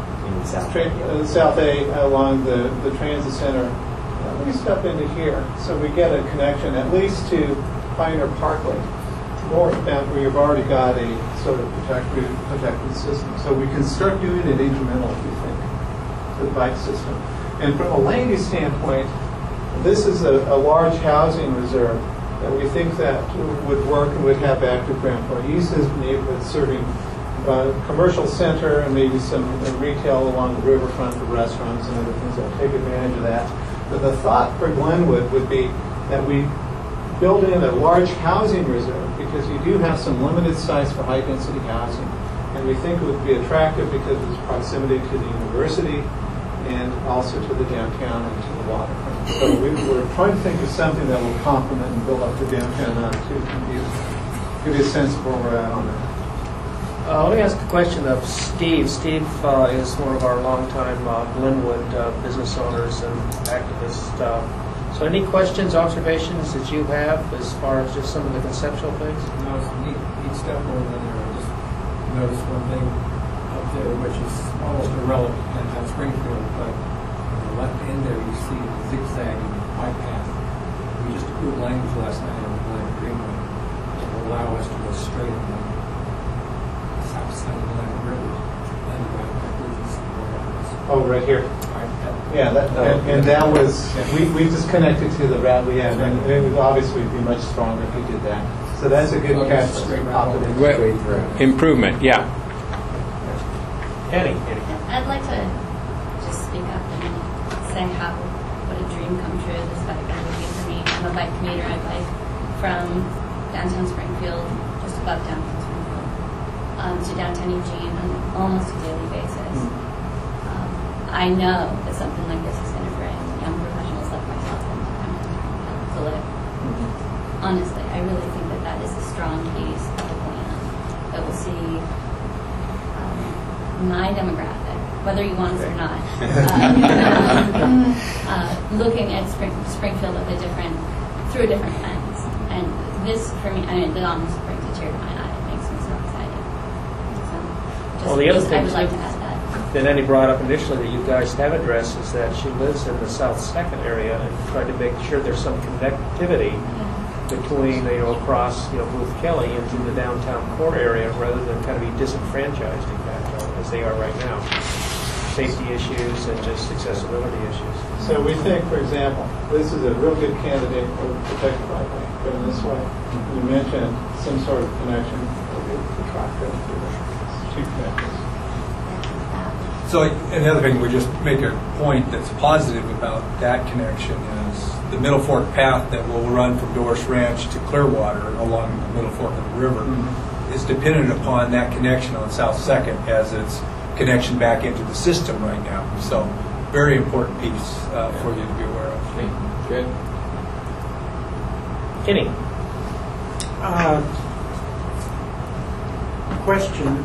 the south A along the transit center. Let me step into here so we get a connection at least to Pioneer Parkway, north down where you've already got a sort of protected system. So we can start doing it incrementally, we think, to the bike system. And from a land use standpoint, this is a large housing reserve that we think that would work and would have active ground for use as neighborhood serving commercial center and maybe some retail along the riverfront for restaurants and other things that will take advantage of that. But the thought for Glenwood would be that we build in a large housing reserve because you do have some limited size for high density housing. And we think it would be attractive because of its proximity to the university and also to the downtown and to the waterfront. So we're trying to think of something that will complement and build up the downtown attitude and give you a sense of where we're at on that. Let me ask a question of Steve. Steve is one of our longtime Glenwood business owners and activists. So any questions, observations that you have as far as just some of the conceptual things? No, it's neat stuff over there. I just noticed one thing up there which is almost irrelevant at Springfield, but on the left end there you see the zigzagging bike path. We just approved language last night on the Glen Greenway to allow us to go straight on the south side of the Glen River. Oh, right here. Yeah, and that was, we just connected to the route we have, and it would obviously be much stronger if we did that. So that's a good catch. Improvement, yeah. Annie? I'd like to just speak up and say what a dream come true this bike ride would be for me. I'm a bike commuter. I bike from downtown Springfield, just above downtown Springfield, to downtown Eugene on almost a daily basis. I know that something like this is going to bring young professionals like myself into downtown Springfield to live. Honestly, I really think that is a strong piece of the plan that will see my demographic, whether you want us or not, looking at Springfield through a different lens. And this, for me, it almost brings a tear to my eye. It makes me so excited. So, The other I thing would like to add that Annie brought up initially that you guys have addressed is that she lives in the South Second area and tried to make sure there's some connectivity between, across, Booth Kelly into the downtown core area rather than kind of be disenfranchised, in fact, as they are right now. Safety issues and just accessibility issues. So we think, for example, this is a real good candidate for protected bike lane, but in this way, you mentioned some sort of connection with the track going through there. Two connections. So another thing, we just make a point that's positive about that connection is the Middle Fork path that will run from Doris Ranch to Clearwater along the Middle Fork of the river is dependent upon that connection on South Second as its connection back into the system right now. So very important piece for you to be aware of. Good. Kenny? Question.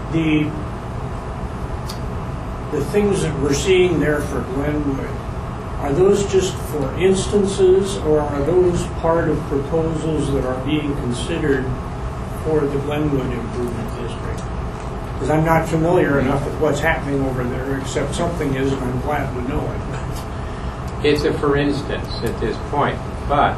The things that we're seeing there for Glenwood, are those just for instances, or are those part of proposals that are being considered for the Glenwood Improvement District? Because I'm not familiar enough with what's happening over there, except something is, and I'm glad to know it. It's a for instance at this point, but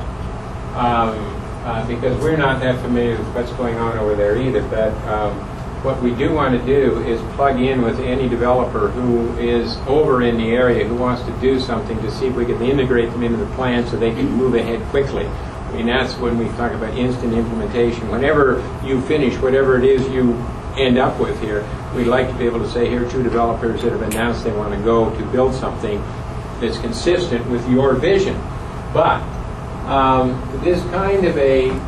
because we're not that familiar with what's going on over there either, but what we do want to do is plug in with any developer who is over in the area who wants to do something to see if we can integrate them into the plan so they can move ahead quickly. I mean, that's when we talk about instant implementation. Whenever you finish whatever it is you end up with here, we'd like to be able to say, here are two developers that have announced they want to go to build something that's consistent with your vision. But this kind of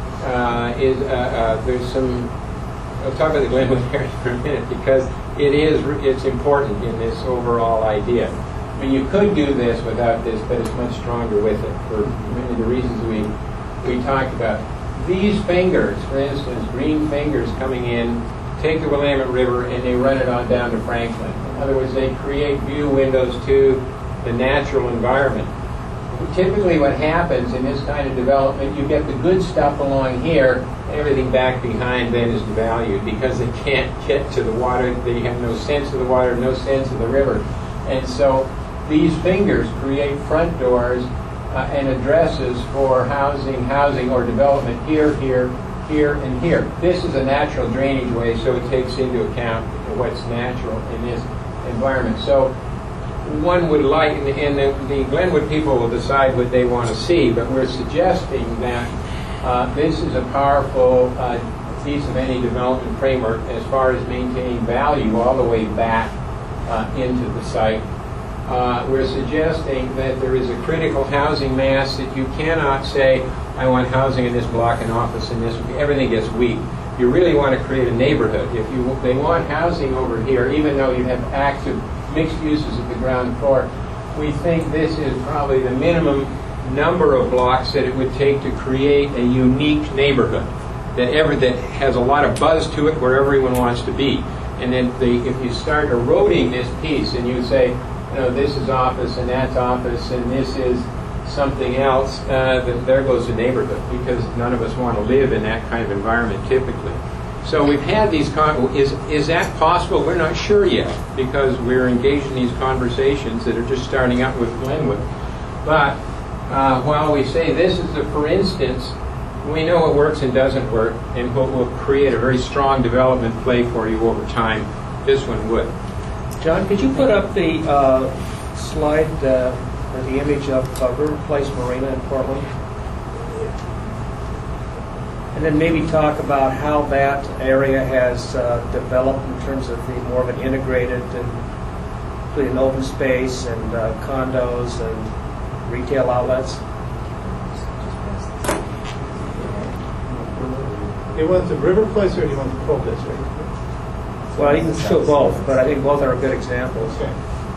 there's some, I'll talk about the Glenwood area for a minute because it's important in this overall idea. I mean, you could do this without this, but it's much stronger with it for many of the reasons we talked about. These fingers, for instance, green fingers coming in, take the Willamette River and they run it on down to Franklin. In other words, they create view windows to the natural environment. Typically what happens in this kind of development, you get the good stuff along here, everything back behind then is devalued because they can't get to the water, they have no sense of the water, no sense of the river. And so these fingers create front doors and addresses for housing or development here, here, here, and here. This is a natural drainage way, so it takes into account what's natural in this environment. So one would like, and the Glenwood people will decide what they want to see, but we're suggesting that this is a powerful piece of any development framework as far as maintaining value all the way back into the site. We're suggesting that there is a critical housing mass that you cannot say, I want housing in this block and office in this, everything gets weak. You really want to create a neighborhood. If they want housing over here, even though you have active mixed uses at the ground floor, we think this is probably the minimum number of blocks that it would take to create a unique neighborhood that has a lot of buzz to it where everyone wants to be. And then if you start eroding this piece and you say, this is office and that's office and this is something else, then there goes the neighborhood because none of us want to live in that kind of environment typically. So we've had these, is that possible? We're not sure yet because we're engaged in these conversations that are just starting out with Glenwood. But while we say this is a for instance, we know what works and doesn't work, and what will create a very strong development play for you over time. This one would. John, could you put up the slide or the image of River Place Marina in Portland? And then maybe talk about how that area has developed in terms of the more of an integrated and including open space and condos and retail outlets. Do you want the River Place or do you want the Pearl District? Well, you can show both, but I think both are good examples. Okay.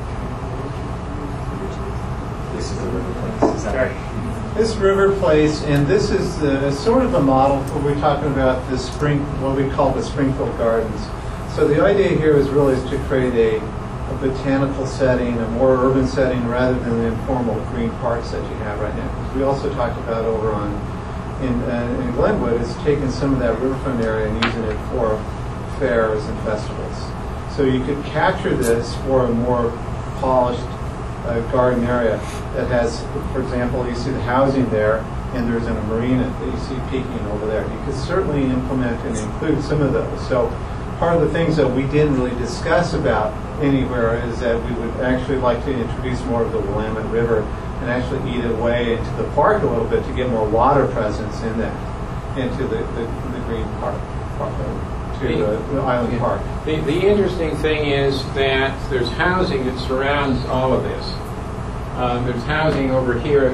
This is the River Place. Is that right? This River Place, and this is sort of a model for we're talking about the what we call the Springfield Gardens. So the idea here is really to create a botanical setting, a more urban setting, rather than the informal green parks that you have right now. We also talked about over in Glenwood is taking some of that riverfront area and using it for fairs and festivals. So you could capture this for a more polished garden area that has, for example, you see the housing there, and there's a marina that you see peeking over there. You could certainly implement and include some of those. So part of the things that we didn't really discuss about anywhere is that we would actually like to introduce more of the Willamette River and actually eat away into the park a little bit to get more water presence in that, into the green park, to the island park. The interesting thing is that there's housing that surrounds all of this. There's housing over here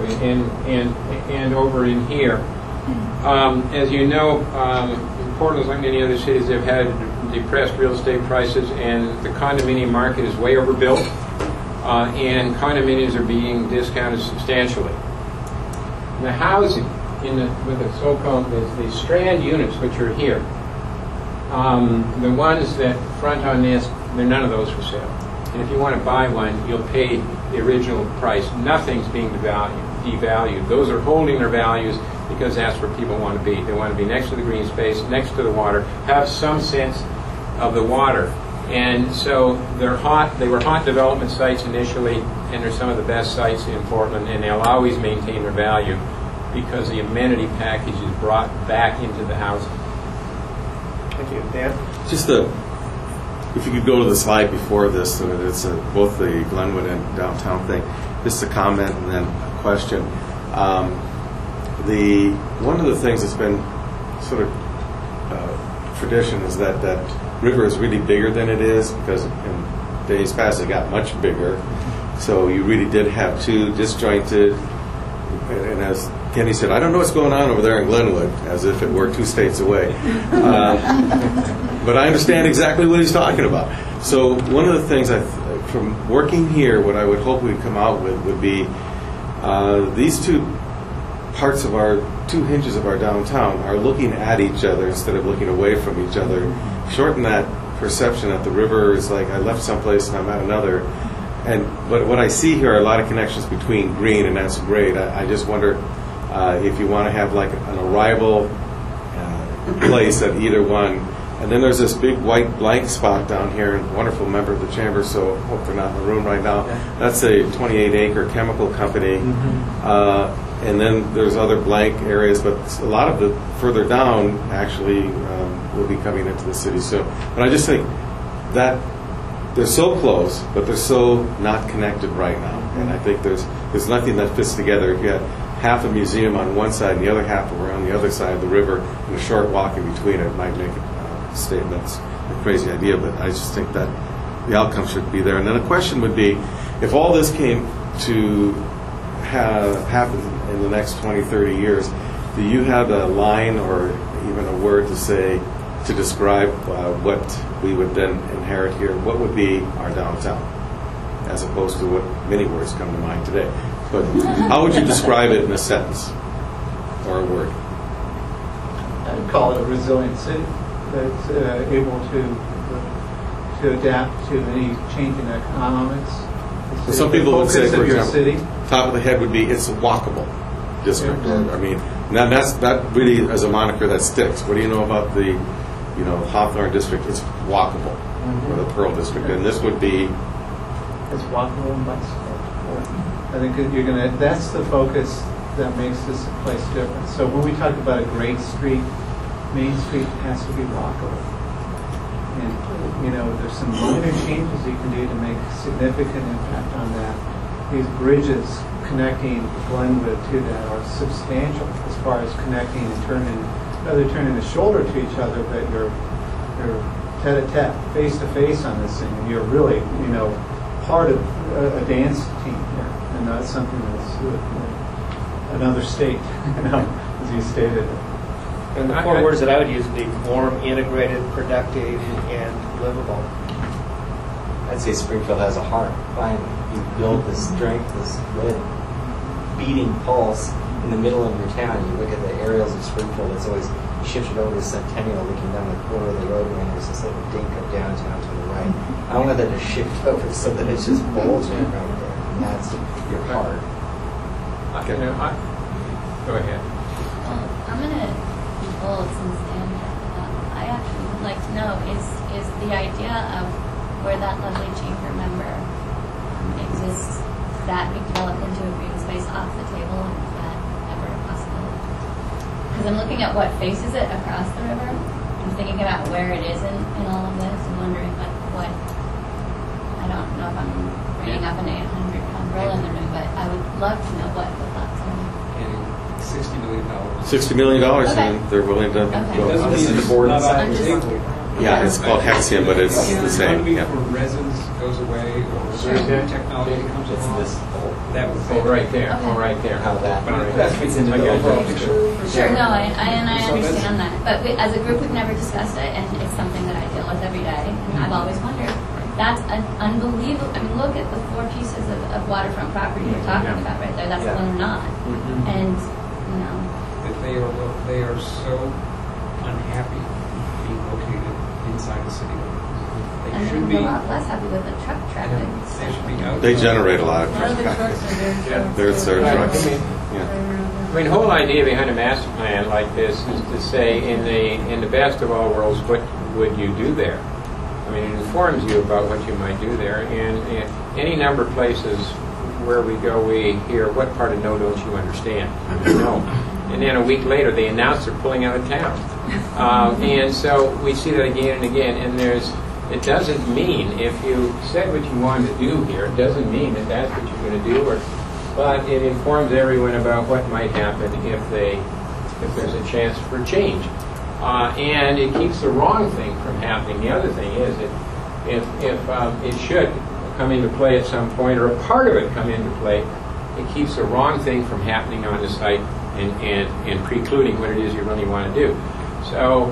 and over in here. As you know, Portland, like many other cities, they've had depressed real estate prices, and the condominium market is way overbuilt, and condominiums are being discounted substantially. The housing with the so-called the strand units, which are here, the ones that front on this, none of those for sale. And if you want to buy one, you'll pay the original price. Nothing's being devalued. Those are holding their values because that's where people want to be. They want to be next to the green space, next to the water, have some sense of the water. And so they're hot. They were hot development sites initially, and they're some of the best sites in Portland, and they'll always maintain their value because the amenity package is brought back into the housing. Thank you. Dan? Just if you could go to the slide before this, it's both the Glenwood and downtown thing. Just a comment and then a question. One of the things that's been sort of tradition is that river is really bigger than it is, because in days past it got much bigger. So you really did have two disjointed, and as Kenny said, I don't know what's going on over there in Glenwood, as if it were 2 states away. But I understand exactly what he's talking about. So one of the things from working here, what I would hope we'd come out with would be these two parts of two hinges of our downtown are looking at each other instead of looking away from each other. Shorten that perception that the river is like I left someplace and I'm at another. But what I see here are a lot of connections between green, and that's great. I just wonder if you want to have like an arrival place at either one. And then there's this big white blank spot down here, and wonderful member of the chamber, so hope they're not in the room right now. That's a 28-acre chemical company. And then there's other blank areas, but a lot of the further down actually will be coming into the city. So, but I just think that they're so close, but they're so not connected right now. And I think there's nothing that fits together. If you had half a museum on one side and the other half were on the other side of the river, and a short walk in between, it might make a statement. That's a crazy idea, but I just think that the outcome should be there. And then the question would be, if all this came to happen in the next 20, 30 years, do you have a line or even a word to describe what we would then inherit here? What would be our downtown, as opposed to what many words come to mind today? But how would you describe it in a sentence or a word? I'd call it a resilient city that's able to adapt to any changing economics. Well, some people would say, for example, city. top of the head would be it's a walkable district. I mean, that really as a moniker that sticks. What do you know about the Hawthorne district? It's walkable, or the Pearl district, and this would be it's walkable and bicycle. I think that you're going to, that's the focus that makes this place different. So when we talk about a great street, Main Street has to be walkable. And, there's some minor changes you can do to make significant impact on that. These bridges connecting Glenwood to that are substantial as far as connecting and turning the shoulder to each other, but you're tete-a-tete, face-to-face on this thing, and you're really, part of a dance team here, and that's something that's another state, as you stated. And the four words that I would use would be warm, integrated, productive, and livable. I'd say Springfield has a heart. Finally, you build this strength, this red beating pulse in the middle of your town. You look at the aerials of Springfield, it's always shifted over to Centennial, looking down the corner of the roadway, and there's this little dink of downtown to the right. I want that to shift over so that it's just bulging right there. And that's your heart. Go ahead. I'm going to be bold since Dan brought it up. I actually would like to know is the idea of where that lovely chamber member exists, that be developed into a green space off the table, and is that ever a possibility? Because I'm looking at what faces it across the river. I'm thinking about where it is in all of this and wondering what I don't know if I'm bringing up an 800-pound gorilla in the room, but I would love to know what the thoughts are. $60 million. $60 million, and they're willing to go. This is the board side. Yeah, it's called Hexion, but it's the same. Yeah. Where resins goes away, or certain technology comes along. That would be right there. Oh, right there. How that fits into the overall picture. Sure, no, I understand that. But as a group, we've never discussed it, and it's something that I deal with every day. And I've always wondered. That's an unbelievable. I mean, look at the 4 pieces of waterfront property we're talking about right there. That's one or not. And they are so unhappy being located inside the city. They should be a lot less happy with the truck traffic. They should be out. They generate a lot of One traffic. of the trucks are They're trucks. I mean, the whole idea behind a master plan like this is to say, in the best of all worlds, what would you do there? I mean, it informs you about what you might do there, and any number of places where we go, we hear, what part of no don't you understand? I mean, no. And then a week later, they announce they're pulling out of town. And so we see that again and again, and it doesn't mean, if you said what you wanted to do here, it doesn't mean that that's what you're going to do, but it informs everyone about what might happen if there's a chance for change. And it keeps the wrong thing from happening. The other thing is that if it should come into play at some point, or a part of it come into play, it keeps the wrong thing from happening on the site and precluding what it is you really want to do. So,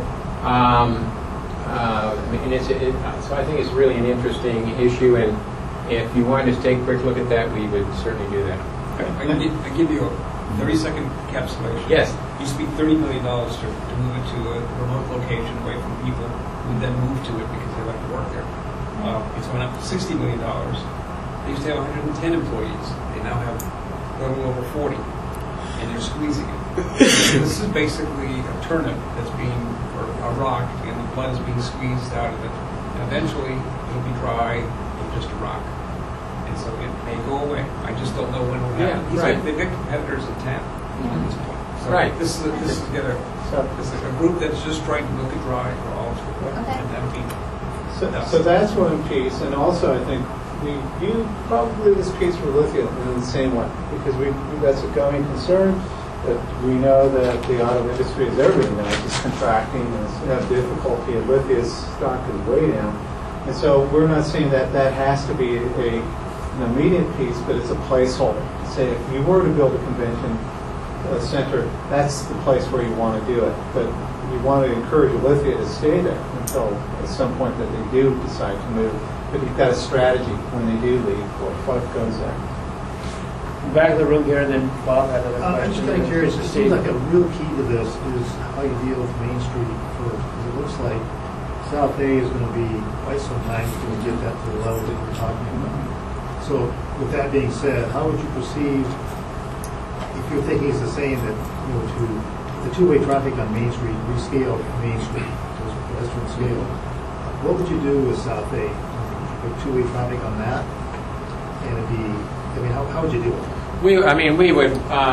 so I think it's really an interesting issue, and if you wanted to take a quick look at that, we would certainly do that. I give you a 30-second encapsulation. Yes. You speak $30 million to move it to a remote location away from people who then move to it because they like to work there. It's went up to $60 million. They used to have 110 employees. They now have a little over 40, and they're squeezing it. This is basically a turnip that's being, or a rock, and the blood is being squeezed out of it. And eventually, it'll be dry and just a rock. And so it may go away. I just don't know when it will happen. They've got competitors in town at this point. So this is a group that's just trying to milk it dry for all its worth. And that'll be so that's one piece, and also I think we view probably this piece for lithium in the same way, because that's a going concern. That we know that the auto industry, as everybody knows, is contracting and has difficulty, and lithium's stock is way down. And so we're not saying that has to be an immediate piece, but it's a placeholder. Say if you were to build a convention center, that's the place where you want to do it. But you want to encourage Lithia to stay there until at some point that they do decide to move. But you've got a strategy when they do leave, what goes there. Back of the room here, and then Bob had another question. I'm just kind of curious. It seems like a real key to this is how you deal with Main Street first, because it looks like South A is going to be quite some time to get that to the level that we're talking about. So, with that being said, how would you perceive, if you're thinking it's the same, that to the two-way traffic on Main Street, rescale Main Street to a pedestrian scale, what would you do with South A? Put two-way traffic on that, and it'd be I mean, how would you do it? We would,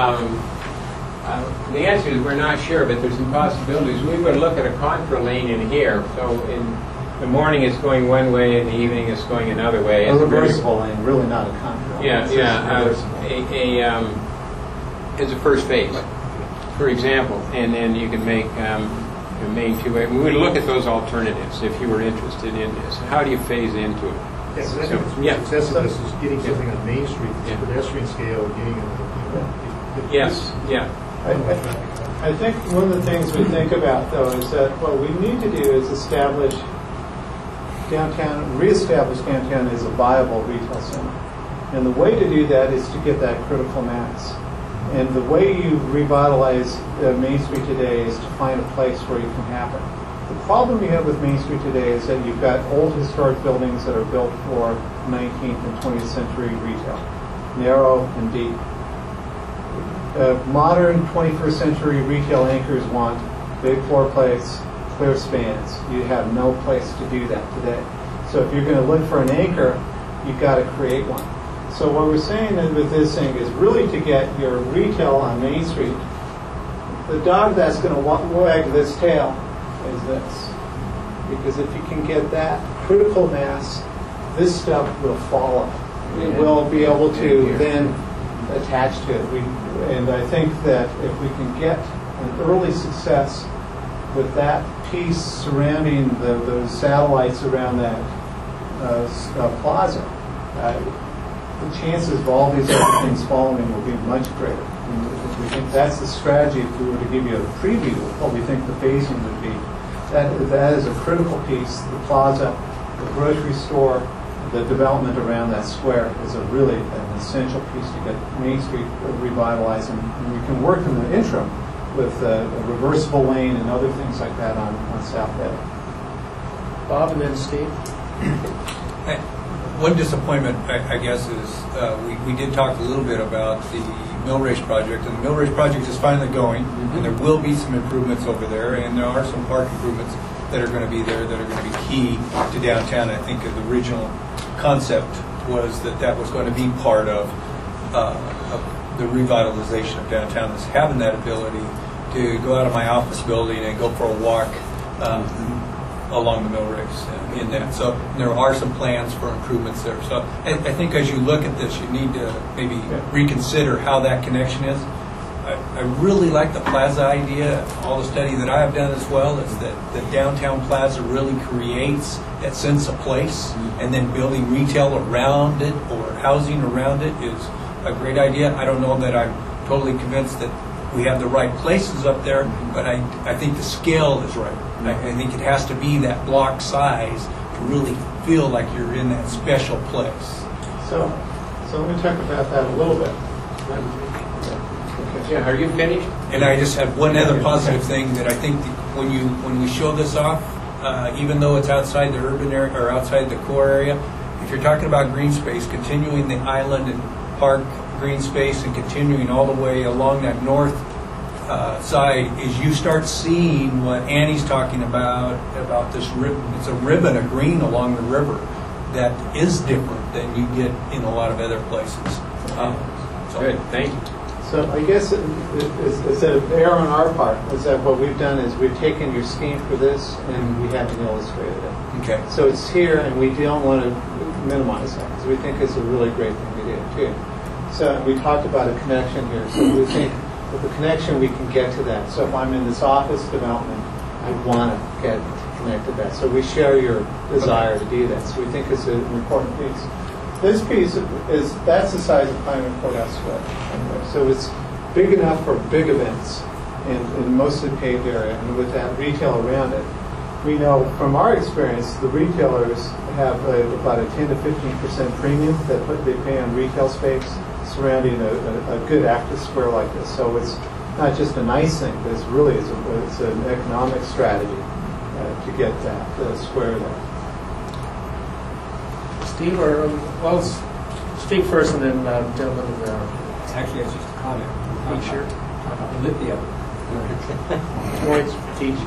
the answer is we're not sure, but there's some possibilities. We would look at a contra lane in here. So in the morning it's going one way, in the evening it's going another way. A reversible lane, really not a contra lane. As a first phase, for example, and then you can make a main two-way. We would look at those alternatives if you were interested in this. How do you phase into it? Yes, I think success of this is getting something on Main Street, that's pedestrian scale, getting it. Yes, yeah. I think one of the things we think about, though, is that what we need to do is reestablish downtown as a viable retail center. And the way to do that is to get that critical mass. And the way you revitalize Main Street today is to find a place where it can happen. The problem you have with Main Street today is that you've got old historic buildings that are built for 19th and 20th century retail, narrow and deep. Modern 21st century retail anchors want big floor plates, clear spans. You have no place to do that today. So if you're going to look for an anchor, you've got to create one. So what we're saying with this thing is really to get your retail on Main Street, the dog that's going to wag this tail is this. Because if you can get that critical mass, this stuff will follow. It will be able to then attach to it. And I think that if we can get an early success with that piece surrounding those satellites around that plaza, the chances of all these other things following will be much greater. And we think that's the strategy. If we were to give you a preview of what we think the phasing would be, that is a critical piece. The plaza, the grocery store, the development around that square is a really an essential piece to get Main Street revitalized. And we can work in the interim with a reversible lane and other things like that on South Bay. Bob and then Steve. One disappointment, I guess, is we did talk a little bit about the Millrace project, and the Millrace project is finally going, and there will be some improvements over there, and there are some park improvements that are going to be there that are going to be key to downtown. I think the original concept was that was going to be part of the revitalization of downtown, is having that ability to go out of my office building and go for a walk along the Millrace in that. So there are some plans for improvements there. So I think as you look at this, you need to maybe reconsider how that connection is. I really like the plaza idea. All the study that I have done as well is that the downtown plaza really creates that sense of place, and then building retail around it or housing around it is a great idea. I don't know that I'm totally convinced that we have the right places up there, but I think the scale is right. I think it has to be that block size to really feel like you're in that special place. So let me talk about that a little bit. Yeah, are you finished? And I just have one other positive thing that I think when we show this off, even though it's outside the urban area or outside the core area, if you're talking about green space, continuing the island and park green space and continuing all the way along that north side, is you start seeing what Annie's talking about this ribbon. It's a ribbon of green along the river that is different than you get in a lot of other places. Good, thank you. So I guess it's an error on our part, is that what we've done is we've taken your scheme for this and we haven't illustrated it. Okay. So it's here, and we don't want to minimize that because we think it's a really great thing to do too. So we talked about a connection here. So we think with the connection we can get to that. So if I'm in this office development, I want to get connected to that. So we share your desire to do that. So we think it's an important piece. This piece that's the size of Pinewood Courthouse Square. So it's big enough for big events in mostly paved area, and with that retail around it. We know from our experience the retailers have about a 10 to 15% premium that they pay on retail space surrounding a good active square like this. So it's not just a nice thing, but it's really it's an economic strategy to get that square there. Steve, or well, Steve first, and then gentlemen. Actually, it's just a comment. Sure. Olympia. Points, teach.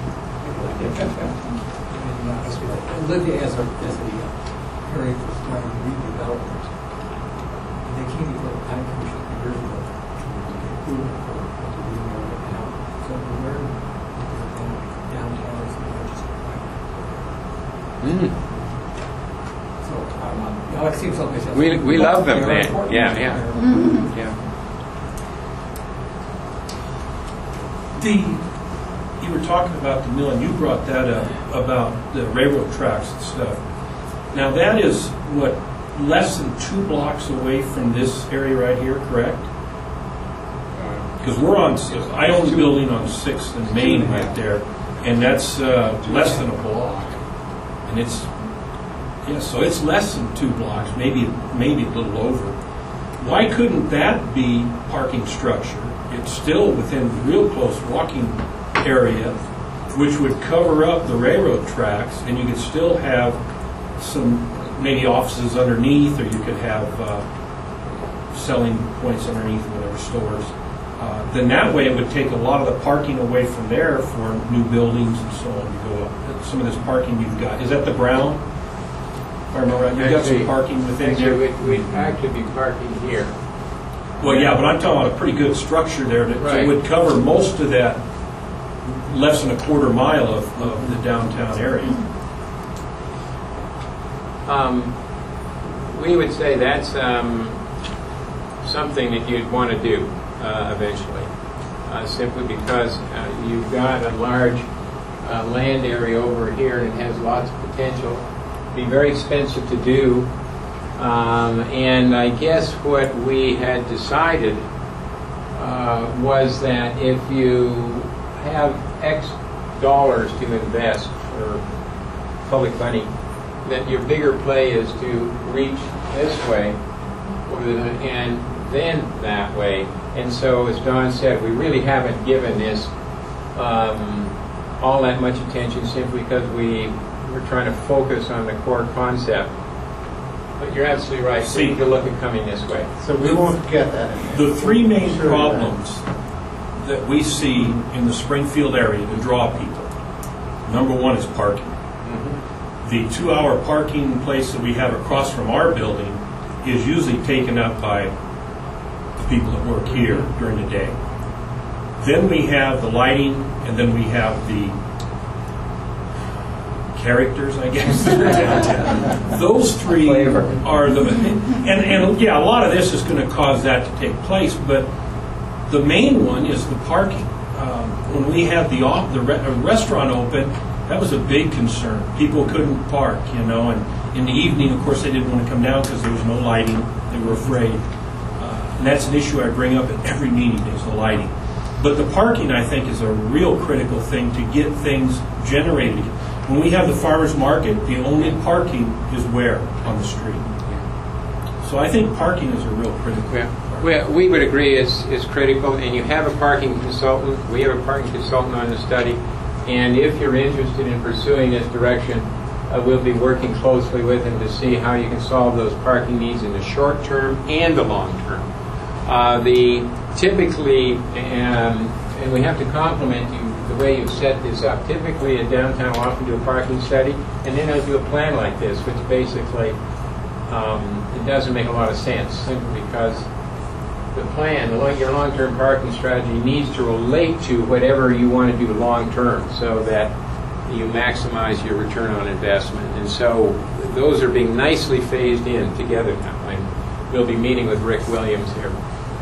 Olympia as a very first time redevelopment. they came before the planning commission years ago to get approval for what to do there now. So we're learning downtown is the largest plan. So, I've seen someplace else. We love them They're there. important. Yeah. They're Yeah. You were talking about the mill, and you brought that up about the railroad tracks and stuff. Now that is what, less than 2 blocks away from this area right here, correct? Because we're on, I own a building on 6th and Main right there, and that's less than a block, and it's so it's less than 2 blocks, maybe a little over. Why couldn't that be parking structure? It's still within real close walking area, which would cover up the railroad tracks, and you could still have some maybe offices underneath, or you could have selling points underneath, whatever, stores. Then that way it would take a lot of the parking away from there for new buildings and so on to go up. Some of this parking you've got, is that the Brown? If I remember right, you've got some parking within here. We'd actually be parking here. Well, yeah, but I'm talking about a pretty good structure there that Right. would cover most of that less than a quarter mile of the downtown area. We would say that's something that you'd want to do eventually, simply because you've got a large land area over here and it has lots of potential. It'd be very expensive to do. And I guess what we had decided was that if you have X dollars to invest for public money, that your bigger play is to reach this way and then that way. And so, as Don said, we really haven't given this all that much attention simply because we're trying to focus on the core concept. But you're absolutely right. So you need to look at coming this way. So we won't get that in there. The 3 main problems that we see in the Springfield area to draw people, number 1 is parking. The 2-hour parking place that we have across from our building is usually taken up by the people that work here during the day. Then we have the lighting, and then we have the characters, I guess, that are downtown. Those 3 are the, and yeah, a lot of this is going to cause that to take place, but the main one is the parking. When we had the restaurant open, that was a big concern. People couldn't park, and in the evening, of course, they didn't want to come down because there was no lighting. They were afraid. And that's an issue I bring up at every meeting, is the lighting. But the parking, I think, is a real critical thing to get things generated. When we have the farmers market, the only parking is where? On the street. So I think parking is a real critical part. We would agree it's critical, and you have a parking consultant. We have a parking consultant on the study, and if you're interested in pursuing this direction, we'll be working closely with him to see how you can solve those parking needs in the short term and the long term. Typically, and we have to compliment you the way you've set this up. Typically, a downtown will often do a parking study, and then they'll do a plan like this, which basically it doesn't make a lot of sense, simply because the plan, your long-term parking strategy, needs to relate to whatever you want to do long-term, so that you maximize your return on investment. And so those are being nicely phased in together now. And we'll be meeting with Rick Williams here.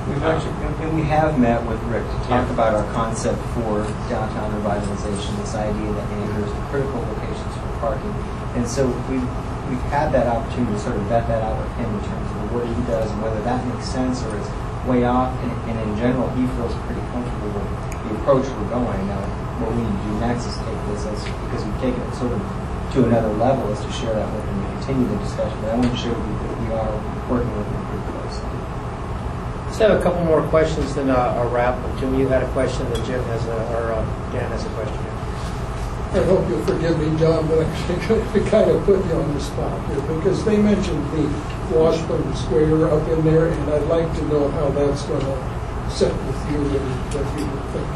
We have met with Rick to talk about our concept for downtown revitalization, this idea that neighbors are critical locations for parking. And so we've had that opportunity to sort of vet that out with him in terms of what he does and whether that makes sense or is way off. And in general, he feels pretty comfortable with the approach we're going. Now, what we need to do next is take this, because we've taken it sort of to another level, is to share that with him and continue the discussion. But I want to share with you that we are working with him pretty closely. Let's have a couple more questions, then a wrap. Jim, you had a question, then Dan has a question. I hope you'll forgive me, John, but I'm kind of put you on the spot here, because they mentioned the Washburn Square up in there, and I'd like to know how that's going to sit with you and what you would think.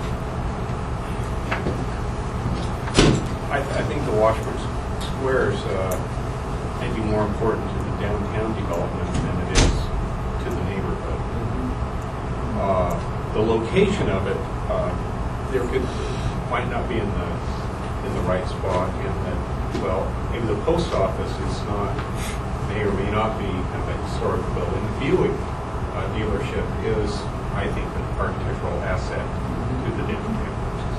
I think the Washburn Square is maybe more important to the downtown development than it is to the neighborhood. location of it, there might not be in the right spot, and that, well, maybe the post office may or may not be kind of a historic building. The Buick dealership is, I think, an architectural asset to the downtown.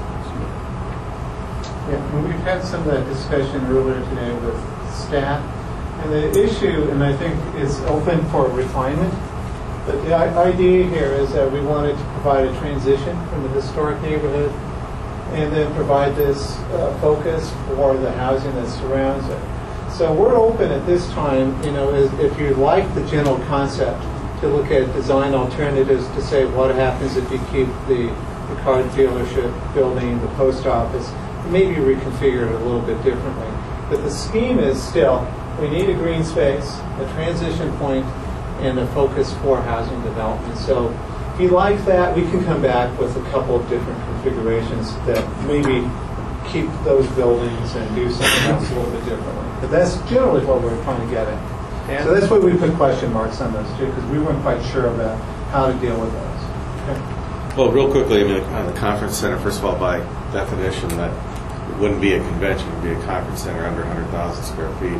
Yeah, and we've had some of that discussion earlier today with staff, and the issue, and I think is open for refinement, but the idea here is that we wanted to provide a transition from the historic neighborhood and then provide this focus for the housing that surrounds it. So we're open at this time, if you like the general concept, to look at design alternatives to say what happens if you keep the car dealership building, the post office, maybe reconfigure it a little bit differently. But the scheme is still, we need a green space, a transition point, and a focus for housing development. So if you like that, we can come back with a couple of different configurations that maybe keep those buildings and do something else a little bit differently. But that's generally what we're trying to get at. So that's why we put question marks on those too, because we weren't quite sure about how to deal with those. Okay. Well, real quickly, on the conference center, first of all, by definition, that it wouldn't be a convention; it would be a conference center under 100,000 square feet.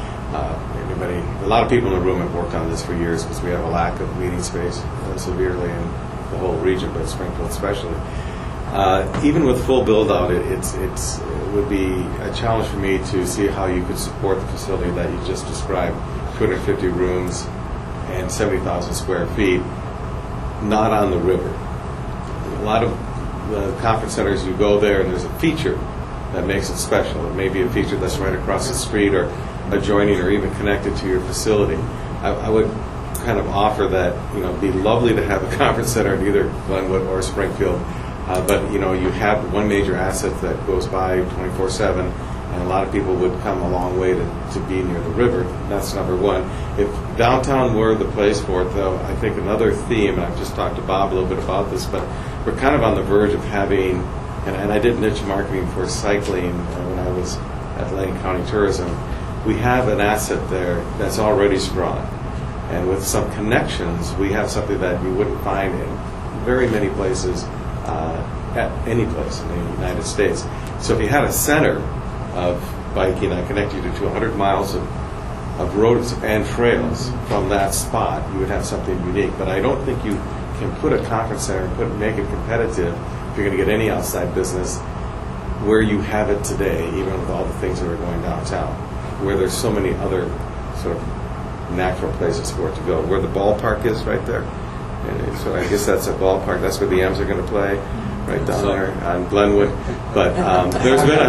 A lot of people in the room have worked on this for years because we have a lack of meeting space severely in the whole region, but Springfield especially. Even with full build-out, it would be a challenge for me to see how you could support the facility that you just described, 250 rooms and 70,000 square feet, not on the river. A lot of the conference centers, you go there and there's a feature that makes it special. It may be a feature that's right across the street or adjoining or even connected to your facility. I would kind of offer that, it'd be lovely to have a conference center in either Glenwood or Springfield, but you have one major asset that goes by 24/7, and a lot of people would come a long way to be near the river. That's number one. If downtown were the place for it, though, I think another theme, and I've just talked to Bob a little bit about this, but we're kind of on the verge of having, and I did niche marketing for cycling when I was at Lane County Tourism. We have an asset there that's already strong. And with some connections, we have something that you wouldn't find in very many places, at any place in the United States. So if you had a center of biking that connected you to 100 miles of roads and trails from that spot, you would have something unique. But I don't think you can put a conference center and make it competitive if you're going to get any outside business where you have it today, even with all the things that are going downtown, where there's so many other sort of natural places for it to go. Where the ballpark is right there. And so I guess that's a ballpark. That's where the M's are going to play, right down there on Glenwood. But there's been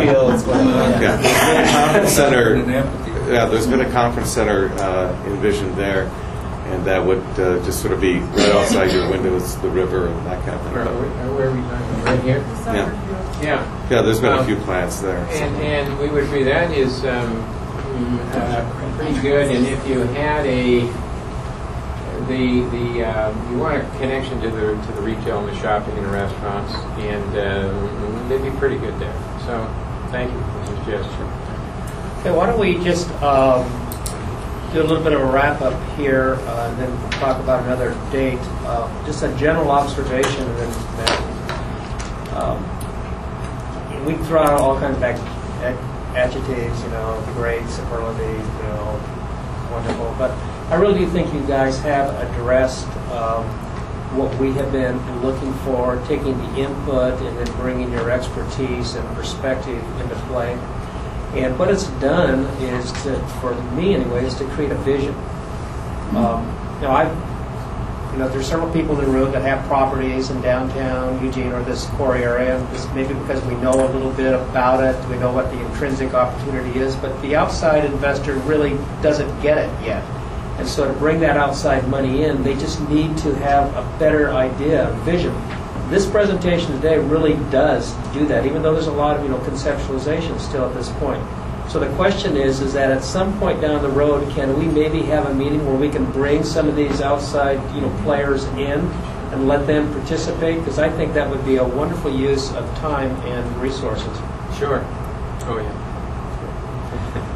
a conference center. Yeah, there's been a conference center envisioned there, and that would just sort of be right outside your windows, the river and that kind of thing. Where are we talking? Right here? Yeah. Yeah, there's been a few plants there. And we would agree that is pretty good. And if you had you want a connection to the retail and the shopping and the restaurants, and they'd be pretty good there. So thank you for the suggestion. Okay, why don't we just do a little bit of a wrap-up here, and then talk about another date. Just a general observation that we can throw out all kinds of adjectives, great, superlative, wonderful. But I really do think you guys have addressed what we have been looking for, taking the input and then bringing your expertise and perspective into play. And what it's done is for me anyway, is to create a vision. There's several people in the room that have properties in downtown Eugene or this core area. Maybe because we know a little bit about it, we know what the intrinsic opportunity is, but the outside investor really doesn't get it yet. And so to bring that outside money in, they just need to have a better idea, a vision. This presentation today really does do that, even though there's a lot of conceptualization still at this point. So the question is that at some point down the road, can we maybe have a meeting where we can bring some of these outside players in and let them participate? Because I think that would be a wonderful use of time and resources. Sure. Oh yeah.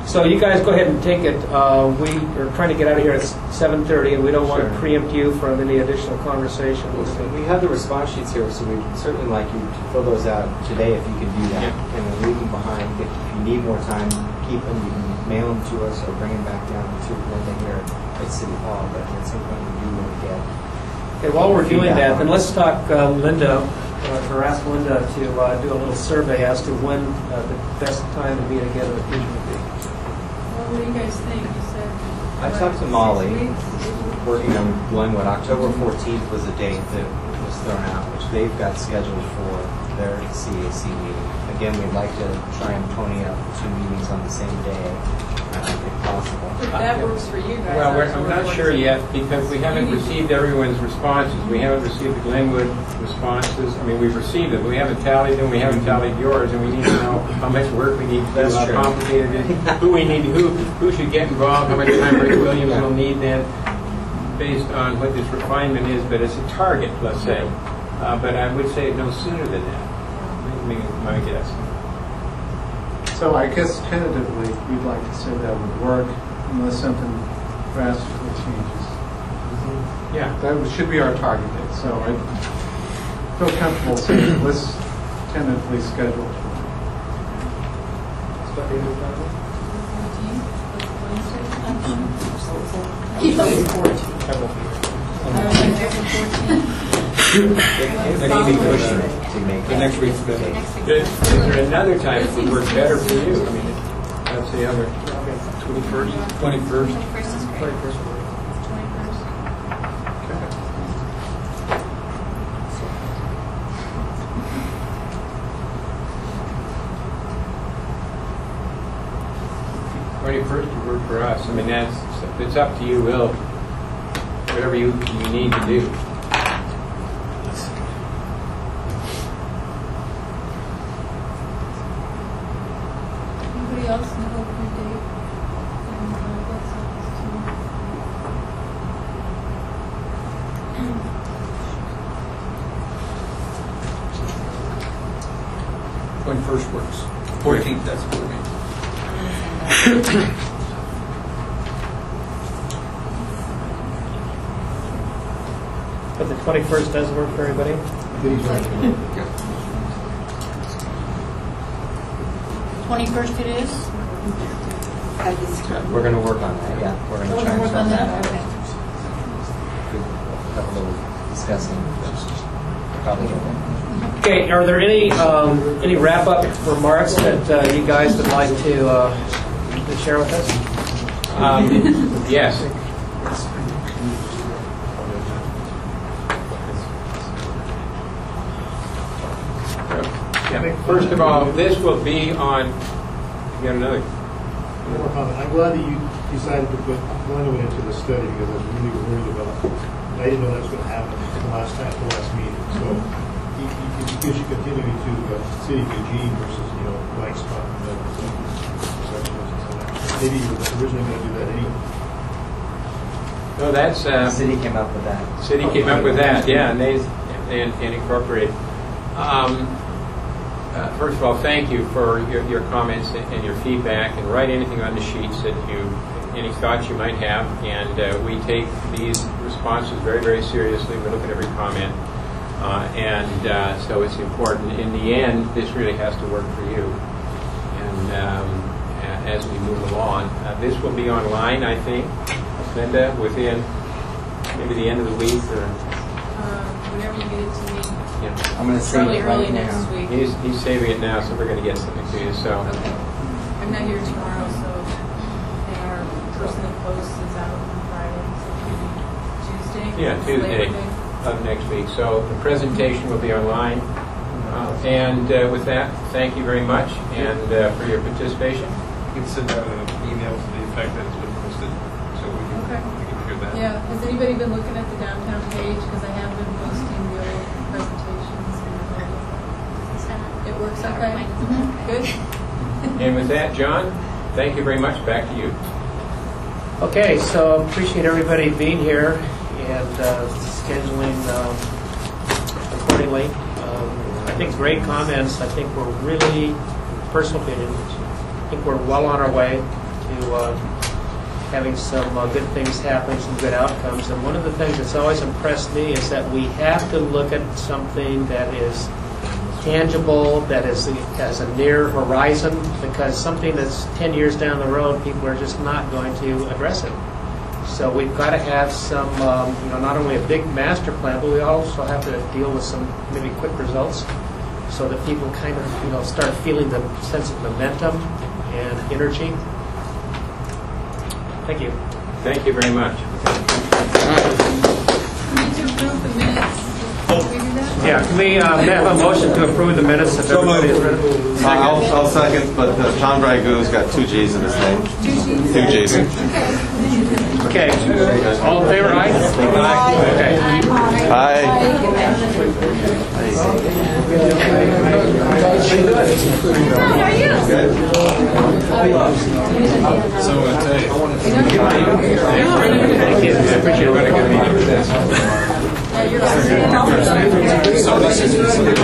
So you guys go ahead and take it. We are trying to get out of here at 7:30, and we don't want to Sure. preempt you from any additional conversation. We have the response sheets here, so we'd certainly like you to fill those out today if you could do that. And then leave them behind. If you need more time, keep them. You can mail them to us or bring them back down to Linda here at City Hall. But at some point, we do want to get. Okay, while we're doing that, then let's talk Linda, or ask Linda to do a little survey as to when the best time to be together would be. Well, what do you guys think? You said. I talked to Molly, working on Glenwood. October 14th was a date that was thrown out, which they've got scheduled for their CAC meeting. Again, we'd like to try and pony up 2 meetings on the same day, if possible. If that works for you guys. Well, I'm not sure yet because we haven't received everyone's responses. We haven't received the Glenwood responses. I mean, we've received them. We haven't tallied them. We haven't tallied yours, and we need to know how much work we need to do, how complicated it is, who we need, who should get involved, how much time Rick Williams will need then, based on what this refinement is. But it's a target, let's say. But I would say no sooner than that. I mean, my guess. So I guess tentatively, we'd like to say that would work unless something drastically changes. Yeah. That should be our target date. So I feel comfortable saying let's tentatively schedule. The next week's better. Is there another time that would work better for you? I mean, that's the other 21st. 21st is great. 21st. 21st would work for us. I mean, it's up to you, Will. Whatever you need to do. Anybody else know your date? And what's When first works. 14th, that's for me. But the 21st doesn't work for everybody? 21st it is? We're going to work on that. Yeah, we're going to try and Work on that? Okay. have a little discussing. Probably. Okay, are there any wrap-up remarks that you guys would like to share with us? Yes. First of all, this will be on. You got another. One more comment. I'm glad that you decided to put Glenwood into the study because I was really worried about it. I didn't know that was going to happen the last meeting. So it gives you continuity to City of Eugene versus White Spot. Maybe you were originally going to do that anyway. No, that's City came up with that. City came up with that, yeah, and they incorporate. First of all, thank you for your comments and your feedback, and write anything on the sheets that any thoughts you might have, and we take these responses very, very seriously. We look at every comment, so it's important. In the end, this really has to work for you, and as we move along. This will be online, I think, Linda, within maybe the end of the week, or whenever you get it to me. Yeah. I'm going to save it early right next now. week. He's saving it now, so we're going to get something to you. So. Okay. I'm not here tomorrow, so and our person that posts is out on Friday, so maybe Tuesday. Yeah, Tuesday Labor Day. of next week. So the presentation will be online. And with that, thank you very much and for your participation. You can send out an email to the effect that it's been posted, so we can hear that. Yeah. Has anybody been looking at the downtown page? Because I have been posting the old presentations. It works okay? Good. And with that, John, thank you very much. Back to you. Okay, so appreciate everybody being here and scheduling accordingly. I think great comments. I think we're really, personal opinion, I think we're well on our way. to having some good things happen, some good outcomes. And one of the things that's always impressed me is that we have to look at something that is tangible, that is has a near horizon, because something that's 10 years down the road, people are just not going to address it. So we've got to have some, not only a big master plan, but we also have to deal with some maybe quick results, so that people kind of, start feeling the sense of momentum and energy. Thank you. Thank you very much. Yeah, can we have a motion to approve the minutes of everybody? I'll second, but Tom Dragoo's got 2 G's in his name. 2 G's. Okay. All in favor, aye? Okay. Aye. So I tell you, Thank you. I appreciate it. so this is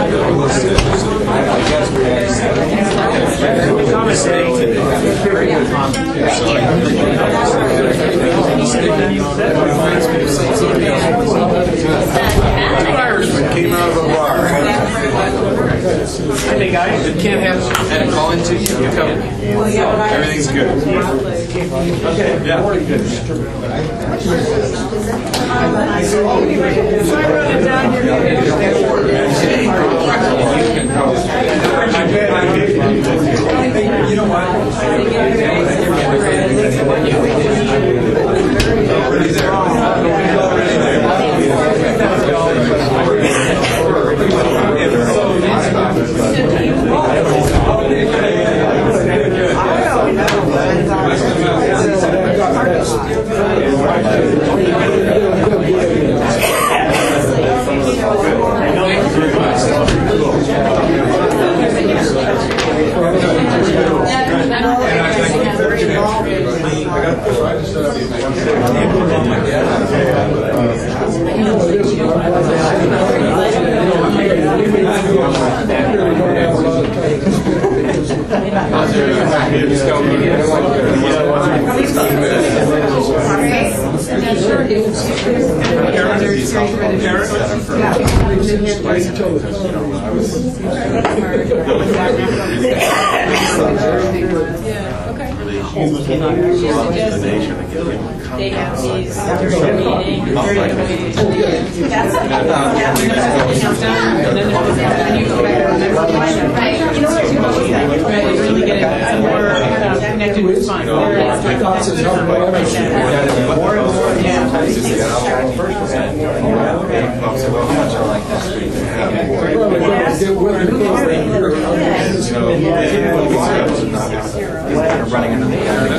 Irishman came out of a bar. Hey guys, It can't have and call into you. You come. Everything's good. okay. Yeah. You know what? They have these during the meeting, during the meeting. That's and then when you go back and remember why that, right? You know what you really get it more connected with fun. Running into the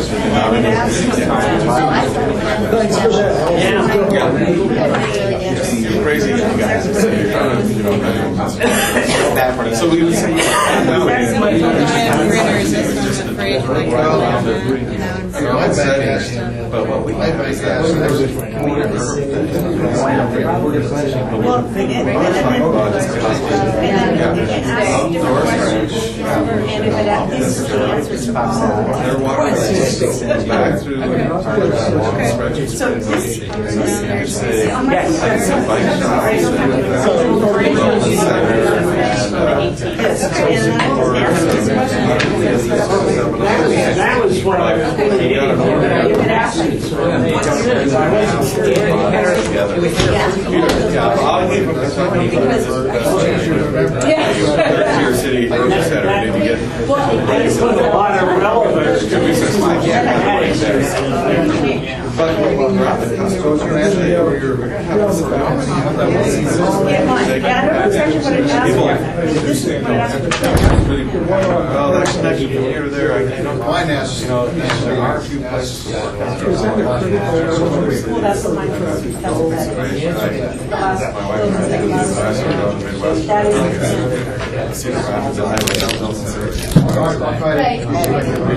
Crazy guys. So we would say, but what we have is that back through That was what I was thinking. You could ask me. your city center, and you get That's put a lot of relevance to it. but throughout the customers, you're actually we're going to have well, that connection from here to there, I don't mind there are a few places to work on. Well, that's the line for My wife and I did this last year out in the Midwest. Cedar Rapids, Iowa, down Nelson City.